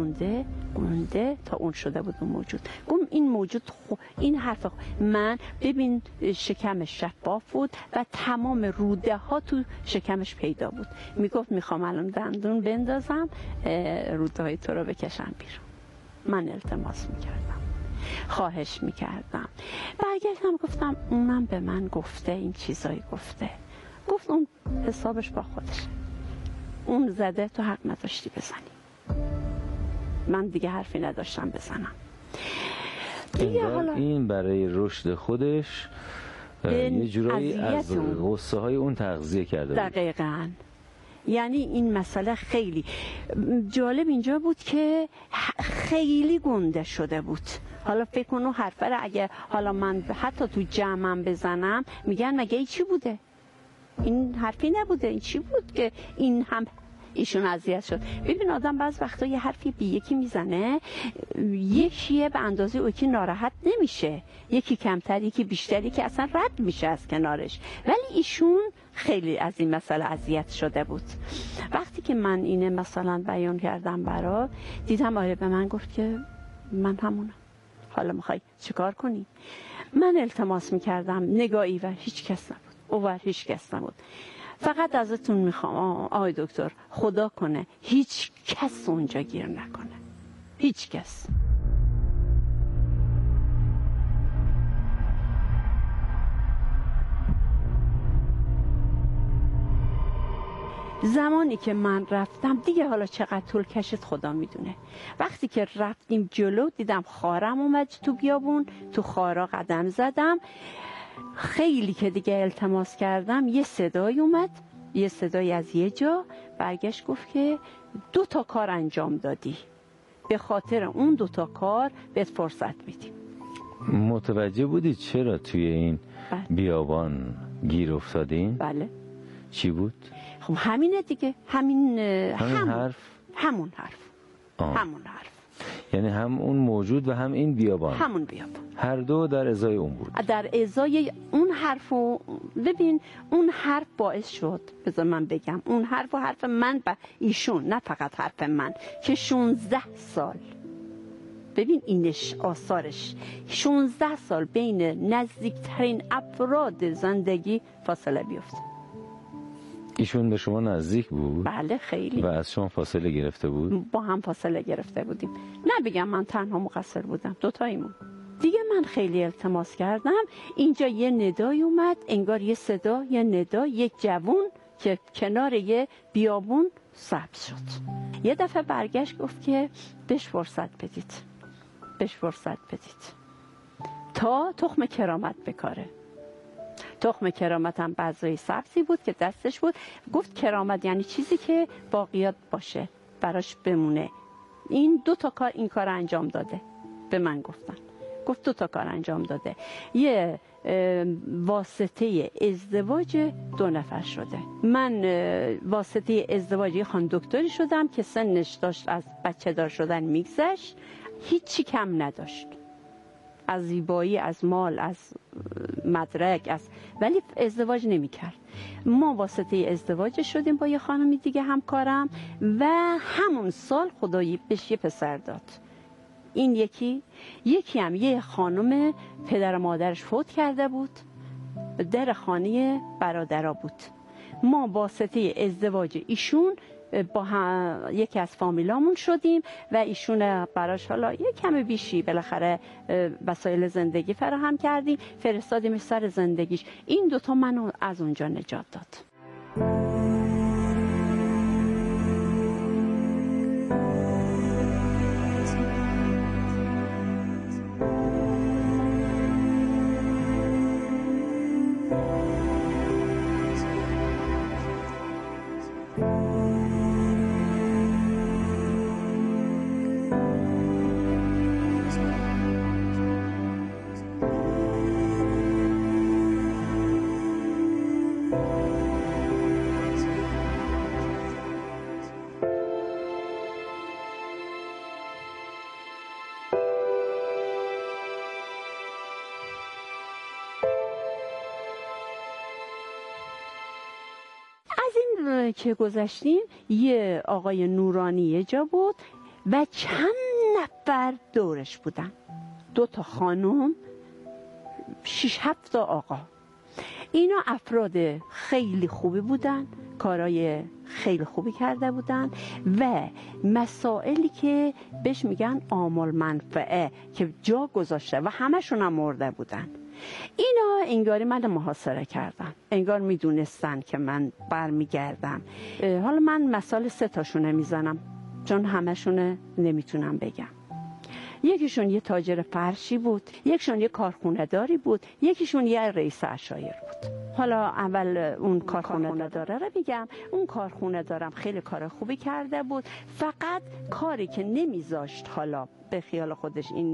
تا اون شده بود اون موجود. گم این موجود این حرف من ببین شکمش شفاف بود و تمام روده ها تو شکمش پیدا بود. میگفت میخوام الان دندون بندازم روده های تو رو بکشم بیرون. من التماس میکردم، خواهش میکردم، برگشتم گفتم اونم به من گفته این چیزایی گفته. گفت اون حسابش با خودشه، اون زده تو حق نداشتی بزنی. من دیگه حرفی نداشتم بزنم دیگه. حالا این برای رشد خودش یه جورایی از غصه های اون تغذیه کرده بود. دقیقاً. یعنی این مسئله خیلی جالب اینجا بود که خیلی گنده شده بود. حالا فکر کنو حرفه را اگه حالا من حتی تو جمعم بزنم میگن مگه این چی بوده؟ این حرفی نبوده، این چی بود که این هم ایشون اذیت شد؟ ببین آدم بعض وقتا یه حرفی بی یکی میزنه، یکیه به اندازه یکی ناراحت نمیشه، یکی کمتر یکی بیشتر، یکی اصلا رد میشه از کنارش. ولی ایشون خیلی از این مسئله اذیت شده بود. وقتی که من اینه مثلا بیان کردم برات، دیدم آره به من گفت که من همونم، حالا میخوای چیکار کنی؟ من التماس میکردم نگاهی و هیچ کس نبود، اوور هیچ کس نبود. فقط ازتون میخوام آقای دکتر خدا کنه هیچ کس اونجا گیر نکنه، هیچ کس. زمانی که من رفتم دیگه حالا چقدر طول کشید خدا میدونه. وقتی که رفتیم جلو دیدم خارم اومد تو بیابون، تو خارا قدم زدم، خیلی که دیگه التماس کردم یه صدای اومد، یه صدای از یه جا برگشت گفت که 2 تا کار انجام دادی، به خاطر اون 2 تا کار بهت فرصت میدیم. متوجه بودید چرا توی این بیابان گیر افتادین؟ بله. چی بود؟ خب همینه دیگه، همون حرف. یعنی هم اون موجود و هم این بیابان. همون بیابان. هر دو در ازای اون بود. در ازای اون حرفو ببین، اون حرف باعث شد، بذار من بگم، اون حرف من به ایشون، نه فقط حرف من، که 16 سال ببین اینش آثارش 16 سال بین نزدیکترین افراد زندگی فاصله بیفته. ایشون به شما نزدیک بود؟ بله خیلی. و از شما فاصله گرفته بود؟ با هم فاصله گرفته بودیم. نه بگم من تنها مقصر بودم، 2 تایمون. دیگه من خیلی التماس کردم، اینجا یه ندای اومد، انگار یه صدا، یه ندا، یک جوون که کنار یه بیابون سبز شد. یه دفعه برگشت گفت که بهش فرصت بدید، بهش فرصت بدید تا تخم کرامت بکاره. تخم کرامت هم بذای سبزی بود که دستش بود. گفت کرامت یعنی چیزی که باقیات باشه، براش بمونه. این 2 تا کار این کار انجام داده، به من گفتن. گفت 2 تا کار انجام داده. یه واسطه ازدواج 2 نفر شده. من واسطه ازدواج یه خانم دکتری شدم که سنش داشت از بچه دار شدن میگذشت، هیچی کم نداشت، از زیبایی، از مال، از مدرک، ولی ازدواج نمی کرد. ما واسطه ازدواج شدیم با یه خانمی دیگه همکارم و همون سال خدایی بهش یه پسر داد. این یکی هم یه خانم پدر و مادرش فوت کرده بود، در خانه برادرها بود. ما واسطه ازدواج ایشون با یکی از فامیلامون شدیم و ایشون براش حالا یه کم بیشی بالاخره وسایل زندگی فراهم کردیم، فرستادیم سر زندگیش. این 2 تا منو از اونجا نجات داد. که گذشتیم یه آقای نورانی یه جا بود و چند نفر دورش بودن، 2 تا خانم، 6-7 تا آقا. اینا افراد خیلی خوبی بودن، کارای خیلی خوبی کرده بودن و مسائلی که بهش میگن عامل منفعه که جا گذاشته و همشون هم مرده بودن. اینا انگاری من محاصره کردن، انگار میدونستن که من برمیگردم. حالا من مثال 3 تاشونه میزنم چون همشونه نمیتونم بگم. یکیشون یه تاجر فرشی بود، یکیشون یه کارخونه داری بود، یکیشون یه رئیس عشایر بود. حالا اول اون کارخونه داره رو میگم. اون کارخونه دارم خیلی کار خوبی کرده بود، فقط کاری که نمیذاشت حالا به خیال خودش این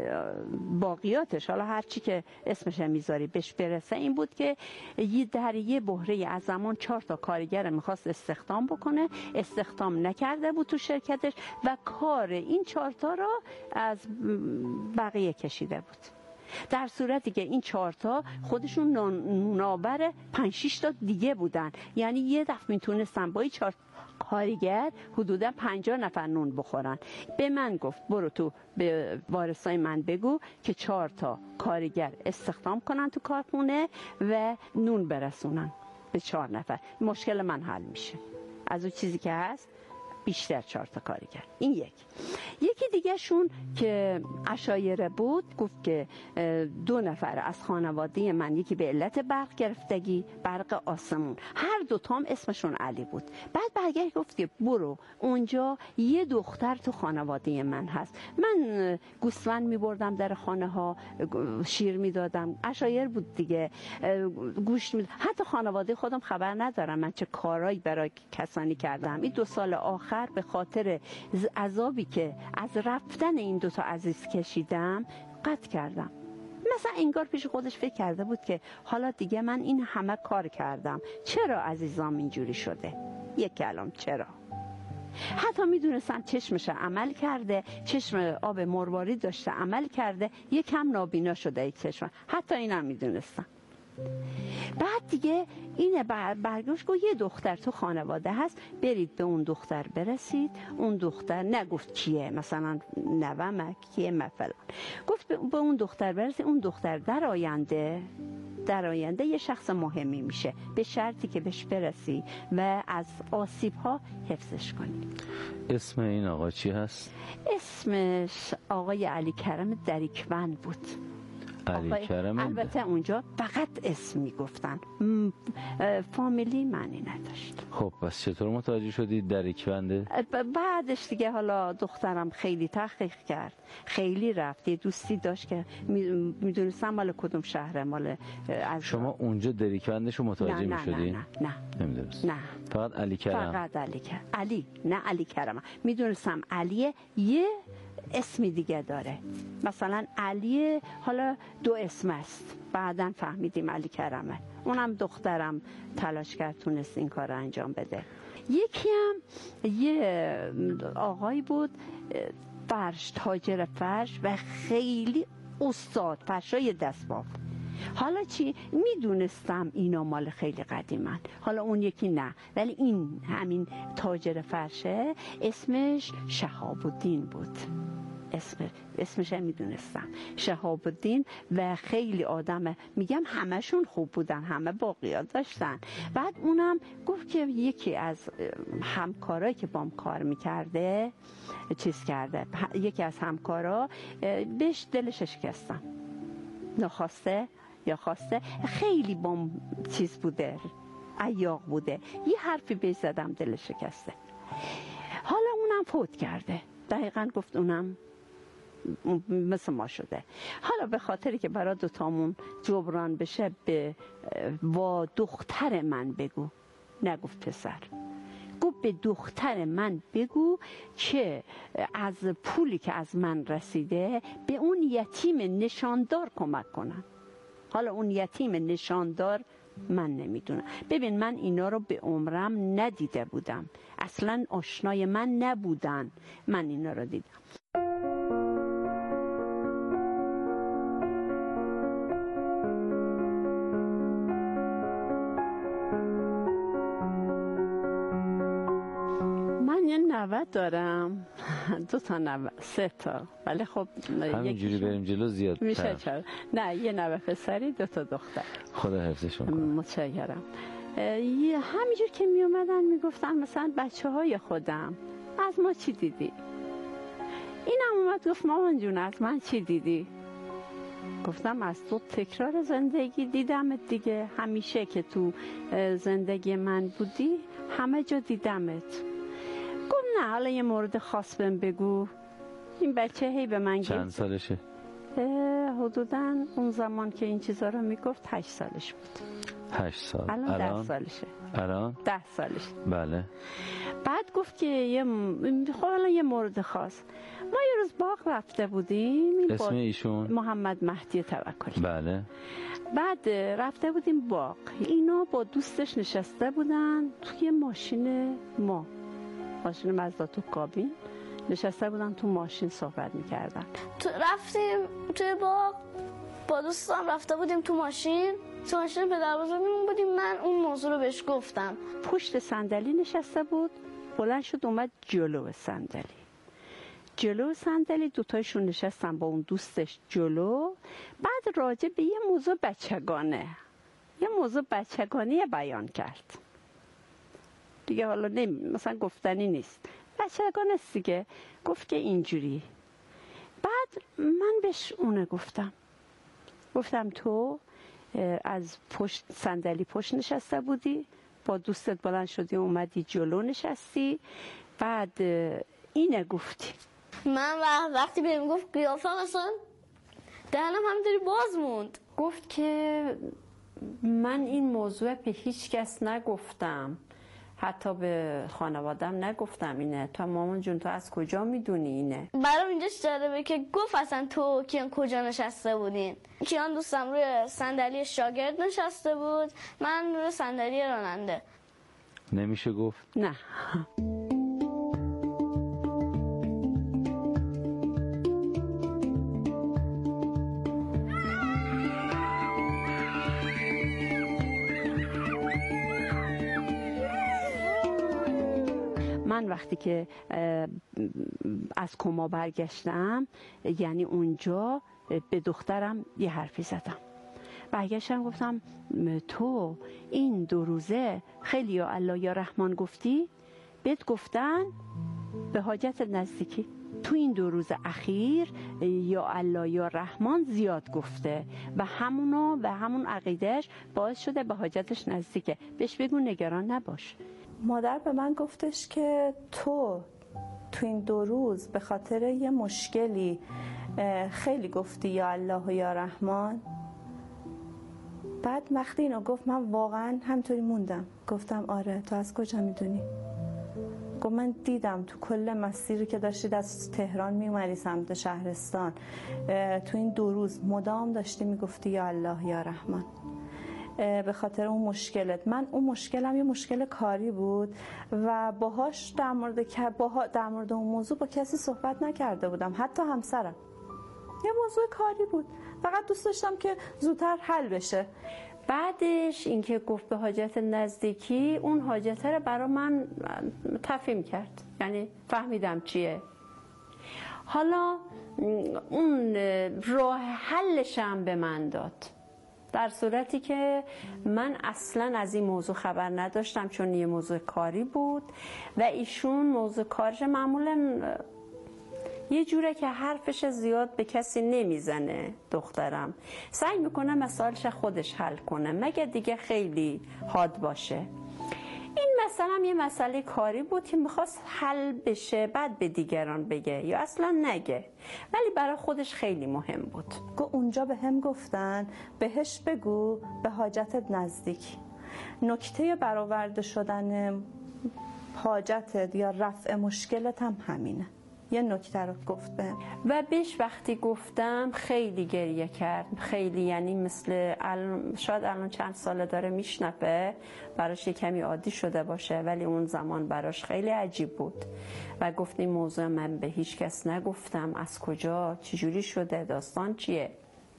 باقیاتش، حالا هر چی که اسمش میذاری بهش برسه، این بود که در یه بحره از زمان 4 تا کارگر میخواست استخدام بکنه، استخدام نکرده بود تو شرکتش و کار این 4 تا را از بقیه کشیده بود. در صورتی که این 4 تا خودشون نابر 5-6 تا دیگه بودن، یعنی یه دفعه میتونستن با این 4 کارگر حدودا 50 نفر نون بخورن. به من گفت برو تو به وارثای من بگو که 4 تا کارگر استخدام کنن تو کارخونه و نون برسونن به 4 نفر. مشکل من حل میشه. از اون چیزی که هست بیشتر 4 تا کارگر. این یکی دیگه شون که عشایره بود، گفت که 2 نفر از خانواده من، یکی به علت برق گرفتگی، برق آسمون، هر 2 تام اسمشون علی بود. بعد برگشت گفت که برو اونجا یه دختر تو خانواده من هست. من گوسفند میبردم در خانه ها، شیر میدادم، عشایر بود دیگه، گوشت میدادم. حتی خانواده خودم خبر ندارم من چه کارایی برای کسانی کردم. این 2 سال آخر به خاطر عذابی که از رفتن این 2 تا عزیز کشیدم قطع کردم. مثلا انگار پیش خودش فکر کرده بود که حالا دیگه من این همه کار کردم، چرا عزیزام اینجوری شده؟ یک کلام چرا؟ حتی میدونستم چشمش عمل کرده، چشم آب مروارید داشته عمل کرده، یکم نابینا شده یک چشم، حتی اینم میدونستم. بعد دیگه اینه برگشت گفت یه دختر تو خانواده هست، برید به اون دختر برسید. اون دختر نگفت کیه، مثلا نوامه کیه مثلا، گفت به اون دختر برسید. اون دختر در آینده یه شخص مهمی میشه، به شرطی که بهش برسی و از آسیب ها حفظش کنی. اسم این آقا چی هست؟ اسمش آقای علی کرم دریکوند بود. علی کرم. البته اونجا فقط اسم میگفتن، فامیلی معنی نداشت. خب پس چطور متوجه شدید دریکونده؟ بعدش دیگه حالا دخترم خیلی تحقیق کرد، خیلی رفت، یه دوستی داشت که میدونستم مال کدوم شهره، مال از شما اونجا دریکوندش رو متوجه میشدید؟ نه نمیدونست. نه فقط علی کرم. فقط علی کرم. علی نه علی کرم. میدونستم علیه یه اسمی دیگه داره، مثلا علی حالا 2 اسم است، بعداً فهمیدیم علی کرمه. اونم دخترم تلاش کرد تونست این کار رو انجام بده. یکی هم یه آقای بود فرش، تاجر فرش و خیلی استاد فرشای دستباف. حالا چی میدونستم اینا مال خیلی قدیمن، حالا اون یکی نه، ولی این همین تاجر فرشه اسمش شهاب الدین بود. اسمش هم میدونستم شهاب الدین و خیلی آدم، میگم همشون خوب بودن، همه باقیات داشتن. بعد اونم گفت که یکی از همکارایی که بام کار میکرده چیز کرده، یکی از همکارا بهش دلش شکستن، نخواسته یا خواسته، خیلی بام چیز بوده، عیاق بوده، یه حرفی بهش زدم دلش شکسته. حالا اونم فوت کرده، دقیقاً گفت اونم مثل ما شده. حالا به خاطری که برای 2 تامون جبران بشه با دختر من بگو، نگفت پسر، گفت به دختر من بگو که از پولی که از من رسیده به اون یتیم نشاندار کمک کنن. حالا اون یتیم نشاندار من نمیدونم. ببین من اینا رو به عمرم ندیده بودم، اصلا آشنای من نبودن، من اینا رو دیدم. نوت دارم، 2 نوت، 3 ولی خب همینجوری بریم جلو زیاد میشه. نه، یه نوت پسری، 2 دختر. خدا حفظشون کنه. متشکرم. همینجور که می اومدن میگفتن مثلا بچه های خودم از ما چی دیدی؟ اینم اومد گفت مامان جون از من چی دیدی؟ گفتم از تو تکرار زندگی دیدمت دیگه، همیشه که تو زندگی من بودی همه جا دیدمت. گفت نه حالا یه مورد خاص بهم بگو. این بچه هی به من چند سالشه؟ حدوداً اون زمان که این چیزا رو میگفت 8 سالش بود. 8 سال. الان 10 سالشه. الان 10 سالش. بله. بعد گفت که یه مورد خاص. ما یه روز باغ رفته بودیم. اسم ایشون؟ محمد مهدی توکلی. بله. بعد رفته بودیم باغ. اینا با دوستش نشسته بودن توی ماشین مازدا تو کابین نشسته بودن، تو ماشین صحبت میکردن. رفتیم توی باغ با دوستم، رفته بودیم تو ماشین پدر بزرگمون بودیم. من اون موضوع رو بهش گفتم. پشت صندلی نشسته بود، بلند شد اومد جلو صندلی 2 تاشون نشستن با اون دوستش جلو. بعد راجع به یه موضوع بچگانه بیان کرد دیگه. حالا مثلا گفتنی نیست، بچگانه است دیگه. گفت که اینجوری. بعد من بهش اونه گفتم تو از صندلی پشت نشسته بودی، با دوستت بلند شدی اومدی جلو نشستی، بعد اینه گفتی. من وقتی بهم گفت قیافم اصلا دهنم همینطوری باز موند. گفت که من این موضوع به هیچ کس نگفتم، حتی به خانوادم نگفتم اینه. تو مامان جون تو از کجا میدونی اینه؟ برام اینجاش جالبه که گفت اصلا تو کیان کجا نشسته بودین. کیان دوستم روی صندلی شاگرد نشسته بود، من روی صندلی راننده. نمیشه گفت؟ نه. من وقتی که از کما برگشتم، یعنی اونجا به دخترم یه حرفی زدم. برگشتم گفتم تو این 2 روزه خیلی یا الله یا رحمان گفتی؟ بهت گفتن به حاجت نزدیکی. تو این 2 روز اخیر یا الله یا رحمان زیاد گفته و همون عقیدهش باعث شده به حاجتش نزدیکه. بهش بگو نگران نباش. مادر به من گفتش که تو این 2 روز به خاطر یه مشکلی خیلی گفتی یا الله و یا رحمان. بعد وقتی اینو گفت من واقعا همطوری موندم. گفتم آره تو از کجا میدونی؟ گفت من دیدم تو کل مسیری که داشتید از تهران میومدی سمت شهرستان، تو این 2 روز مدام داشتی میگفتی یا الله یا رحمان. به خاطر اون مشکلت. من اون مشکلم یه مشکل کاری بود و باهاش در مورد اون موضوع با کسی صحبت نکرده بودم، حتی همسرم. یه موضوع کاری بود، فقط دوست داشتم که زودتر حل بشه. بعدش اینکه گفت به حاجت نزدیکی، اون حاجت رو برای من تفهیم کرد، یعنی فهمیدم چیه. حالا اون راه حلش هم به من داد، در صورتی که من اصلا از این موضوع خبر نداشتم، چون یه موضوع کاری بود و ایشون موضوع کارش معمولا یه جوره که حرفش زیاد به کسی نمیزنه. دخترم سعی میکنه مسائلش خودش حل کنه، مگه دیگه خیلی حاد باشه. این مثلا یه مسئله کاری بود که میخواست حل بشه، بعد به دیگران بگه یا اصلا نگه، ولی برای خودش خیلی مهم بود. اونجا به هم گفتن بهش بگو به حاجتت نزدیک. نکته برآورده شدن حاجتت یا رفع مشکلت هم همینه. یه نکته رو گفت بهم و بهش وقتی گفتم خیلی گریه کرد، خیلی، یعنی مثل شاید الان چند ساله داره میشنفه، براش یه کمی عادی شده باشه، ولی اون زمان براش خیلی عجیب بود و گفت این موضوع من به هیچ کس نگفتم، از کجا، چجوری شده، داستان چیه.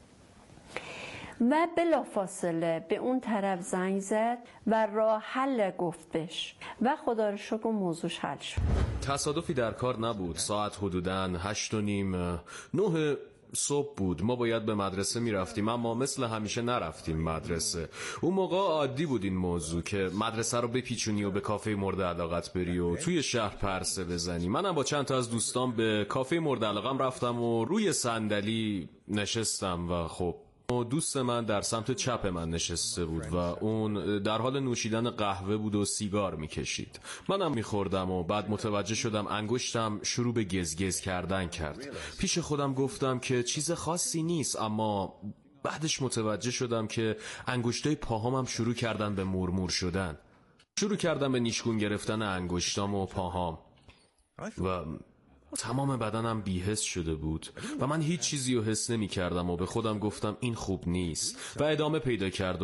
و بلافاصله به اون طرف زنگ زد و راه حل گفت بهش و خدا رو شکر موضوعش حل شد. تصادفی در کار نبود. ساعت حدوداً 8:30 9 صبح بود. ما باید به مدرسه میرفتیم اما مثل همیشه نرفتیم مدرسه. اون موقع عادی بود این موضوع که مدرسه رو بپیچونی و به کافه مورد علاقت بری و توی شهر پرسه بزنی. منم با چند تا از دوستان به کافه مورد علاقم رفتم و روی صندلی نشستم و خب دوست من در سمت چپ من نشسته بود و اون در حال نوشیدن قهوه بود و سیگار میکشید. منم میخوردم و بعد متوجه شدم انگشتم شروع به گزگز کردن کرد. پیش خودم گفتم که چیز خاصی نیست، اما بعدش متوجه شدم که انگشتای پاهامم شروع کردن به مرمور شدن. شروع کردم به نیشگون گرفتن انگشتام و پاهام و تمام بدنم بی‌حس شده بود و من هیچ چیزی رو حس نمی کردم و به خودم گفتم این خوب نیست و ادامه پیدا کرد و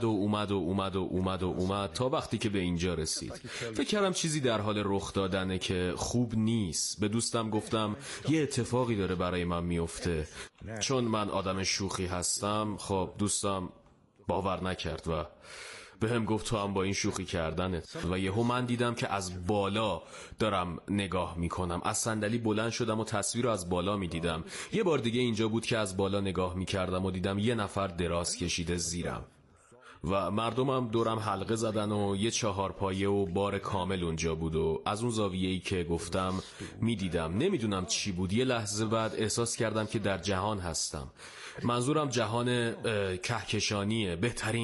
اومد تا وقتی که به اینجا رسید. فکر کردم چیزی در حال رخ دادنه که خوب نیست. به دوستم گفتم یه اتفاقی داره برای من میفته. چون من آدم شوخی هستم خب دوستم باور نکرد و به هم گفت تو هم با این شوخی کردنت. و یهو من دیدم که از بالا دارم نگاه میکنم. از صندلی بلند شدم و تصویر رو از بالا میدیدم. یه بار دیگه اینجا بود که از بالا نگاه میکردم و دیدم یه نفر دراز کشیده زیرم و مردمم دورم حلقه زدن و یه 4 پایه و بار کامل اونجا بود و از اون زاویه‌ای که گفتم میدیدم. نمیدونم چی بود. یه لحظه بعد احساس کردم که در جهان هستم. منظورم جهان کهکشانیه.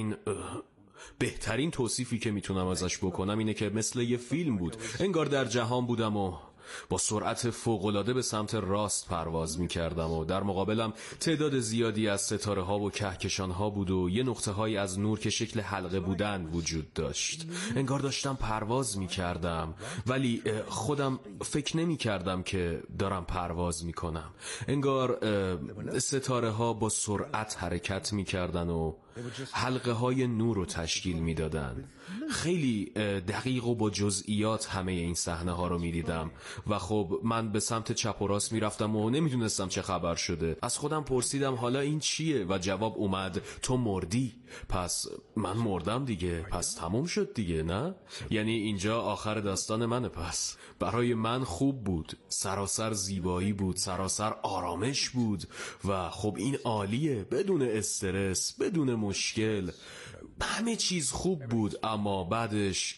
بهترین توصیفی که میتونم ازش بکنم اینه که مثل یه فیلم بود. انگار در جهان بودم و با سرعت فوق‌العاده به سمت راست پرواز میکردم و در مقابلم تعداد زیادی از ستاره ها و کهکشان ها بود و یه نقطه های از نور که شکل حلقه بودن وجود داشت. انگار داشتم پرواز میکردم ولی خودم فکر نمیکردم که دارم پرواز میکنم. انگار ستاره ها با سرعت حرکت میکردن و حلقه های نور رو تشکیل میدادن. خیلی دقیق و با جزئیات همه این صحنه ها رو میدیدم و خب من به سمت چپ و راست میرفتم و نمیدونستم چه خبر شده. از خودم پرسیدم حالا این چیه و جواب اومد تو مردی. پس من مردم دیگه، پس تموم شد دیگه، نه؟ یعنی اینجا آخر داستان منه. پس برای من خوب بود، سراسر زیبایی بود، سراسر آرامش بود و خب این عالیه. بدون استرس، بدون مشکل، همه چیز خوب بود. اما بعدش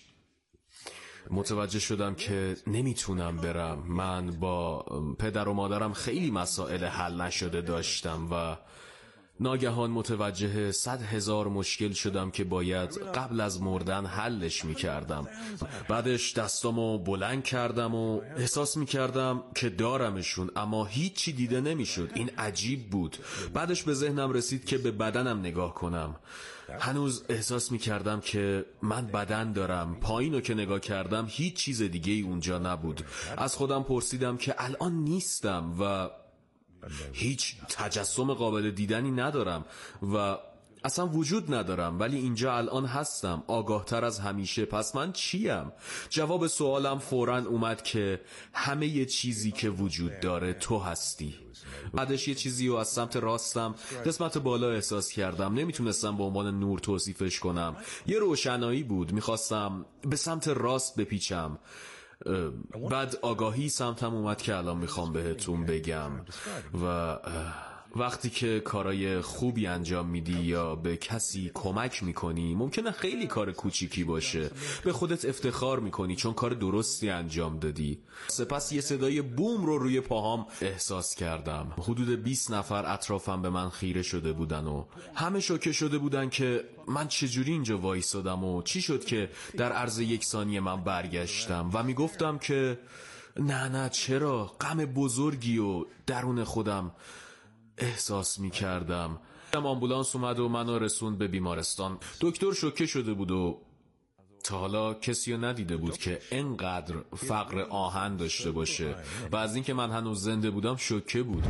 متوجه شدم که نمیتونم برم. من با پدر و مادرم خیلی مسائل حل نشده داشتم و ناگهان متوجه 100,000 مشکل شدم که باید قبل از مردن حلش میکردم. بعدش دستامو بلند کردم و احساس میکردم که دارمشون اما هیچی دیده نمیشد. این عجیب بود. بعدش به ذهنم رسید که به بدنم نگاه کنم. هنوز احساس میکردم که من بدن دارم. پایینو که نگاه کردم هیچ چیز دیگه ای اونجا نبود. از خودم پرسیدم که الان نیستم و هیچ تجسم قابل دیدنی ندارم و اصلا وجود ندارم، ولی اینجا الان هستم، آگاهتر از همیشه. پس من چیم؟ جواب سوالم فوراً اومد که همه یه چیزی که وجود داره تو هستی. بعدش یه چیزی رو از سمت راستم قسمت بالا احساس کردم. نمیتونستم به عنوان نور توصیفش کنم. یه روشنایی بود. میخواستم به سمت راست بپیچم. بعد آگاهی سمتم اومد که الان میخوام بهتون بگم. و وقتی که کارای خوبی انجام میدی یا به کسی کمک میکنی، ممکنه خیلی کار کوچیکی باشه، به خودت افتخار میکنی چون کار درستی انجام دادی. سپس یه صدای بوم رو روی پاهام احساس کردم. حدود 20 نفر اطرافم به من خیره شده بودن و همه شوکه شده بودن که من چجوری اینجا وایسادم و چی شد که در عرض 1 ثانیه من برگشتم و میگفتم که نه چرا، غم بزرگی و درون خودم احساس می کردم. آمبولانس اومد و منو رسوند به بیمارستان. دکتر شوکه شده بود و تا حالا کسی رو ندیده بود که انقدر فقر آهن داشته باشه و از اینکه من هنوز زنده بودم شوکه بود.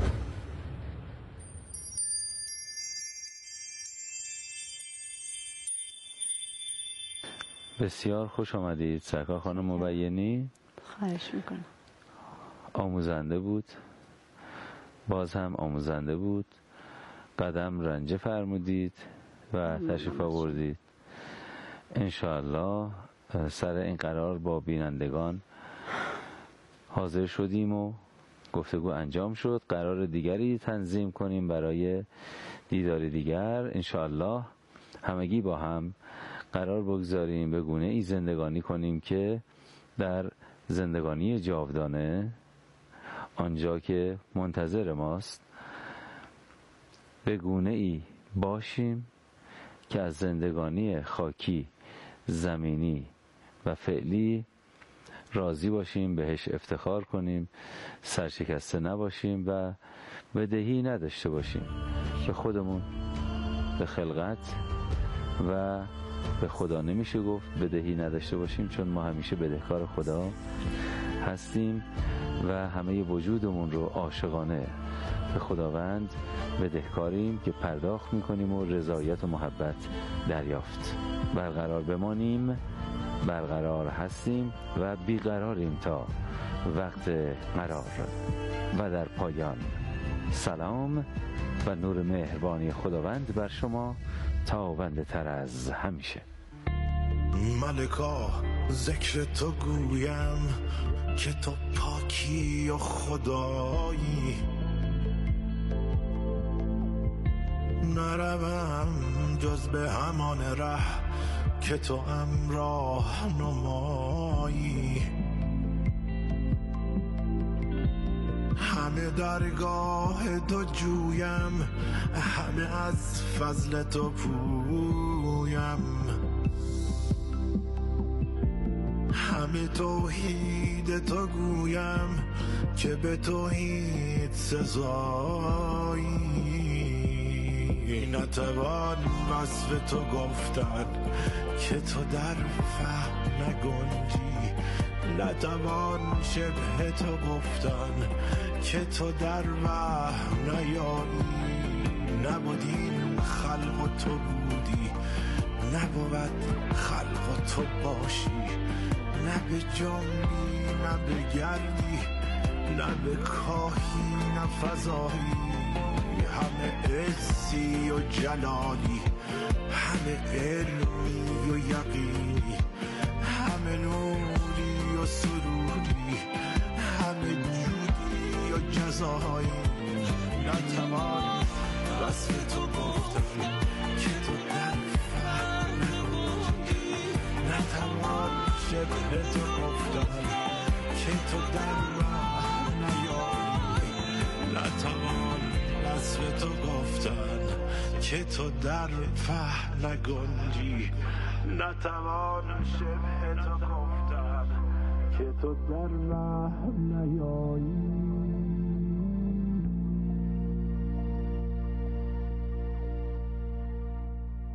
بسیار خوش آمدید سرکار خانم مبینی. خواهش میکنم. آموزنده بود، باز هم آموزنده بود. قدم رنجه فرمودید و تشریف آوردید. انشاءالله سر این قرار با بینندگان حاضر شدیم و گفتگو انجام شد. قرار دیگری تنظیم کنیم برای دیدار دیگر انشاءالله. همگی با هم قرار بگذاریم به گونه ای زندگانی کنیم که در زندگانی جاودانه، آنجا که منتظر ماست، به گونه ای باشیم که از زندگانی خاکی، زمینی و فعلی راضی باشیم، بهش افتخار کنیم، سرشکسته نباشیم و بدهی نداشته باشیم به خودمون، به خلقت و به خدا. نمیشه گفت بدهی نداشته باشیم، چون ما همیشه بدهکار خدا هستیم و همه وجودمون رو عاشقانه به خداوند بدهکاریم که پرداخت میکنیم و رضایت و محبت دریافت. برقرار بمانیم، برقرار هستیم و بیقراریم تا وقت قرار. و در پایان سلام و نور مهربانی خداوند بر شما تابنده تر از همیشه. ملکا ذکر تو گویم که تو پاکی و خدایی، نروم جز به همان ره که تو امراه نمایی. همه درگاه تو جویم، همه از فضل تو پویم، همه توحید تو گویم که به توحید سزایی. نتوان وصف تو گفتن که تو در فهم نگنجی، نتوان شبه تو گفتن که تو در وهم نیایی. نبودین خلق و تو بودی، نبود خلق و تو باشی، نه به جنبی نه به گردی، نه به کاهی نه فضایی. همه عزی و جلالی، همه علمی و یقینی، همه نوری و سروری، همه جودی و جزایی. نتوان وصف تو گفتن که تو در فهم نگنجی، نتوان شبه تو گفتن که تو در راه نیایی. نتوان وصف تو گفتن که تو در فهم نگنجی، نتوان شبه تو گفتن که تو در راه نیایی.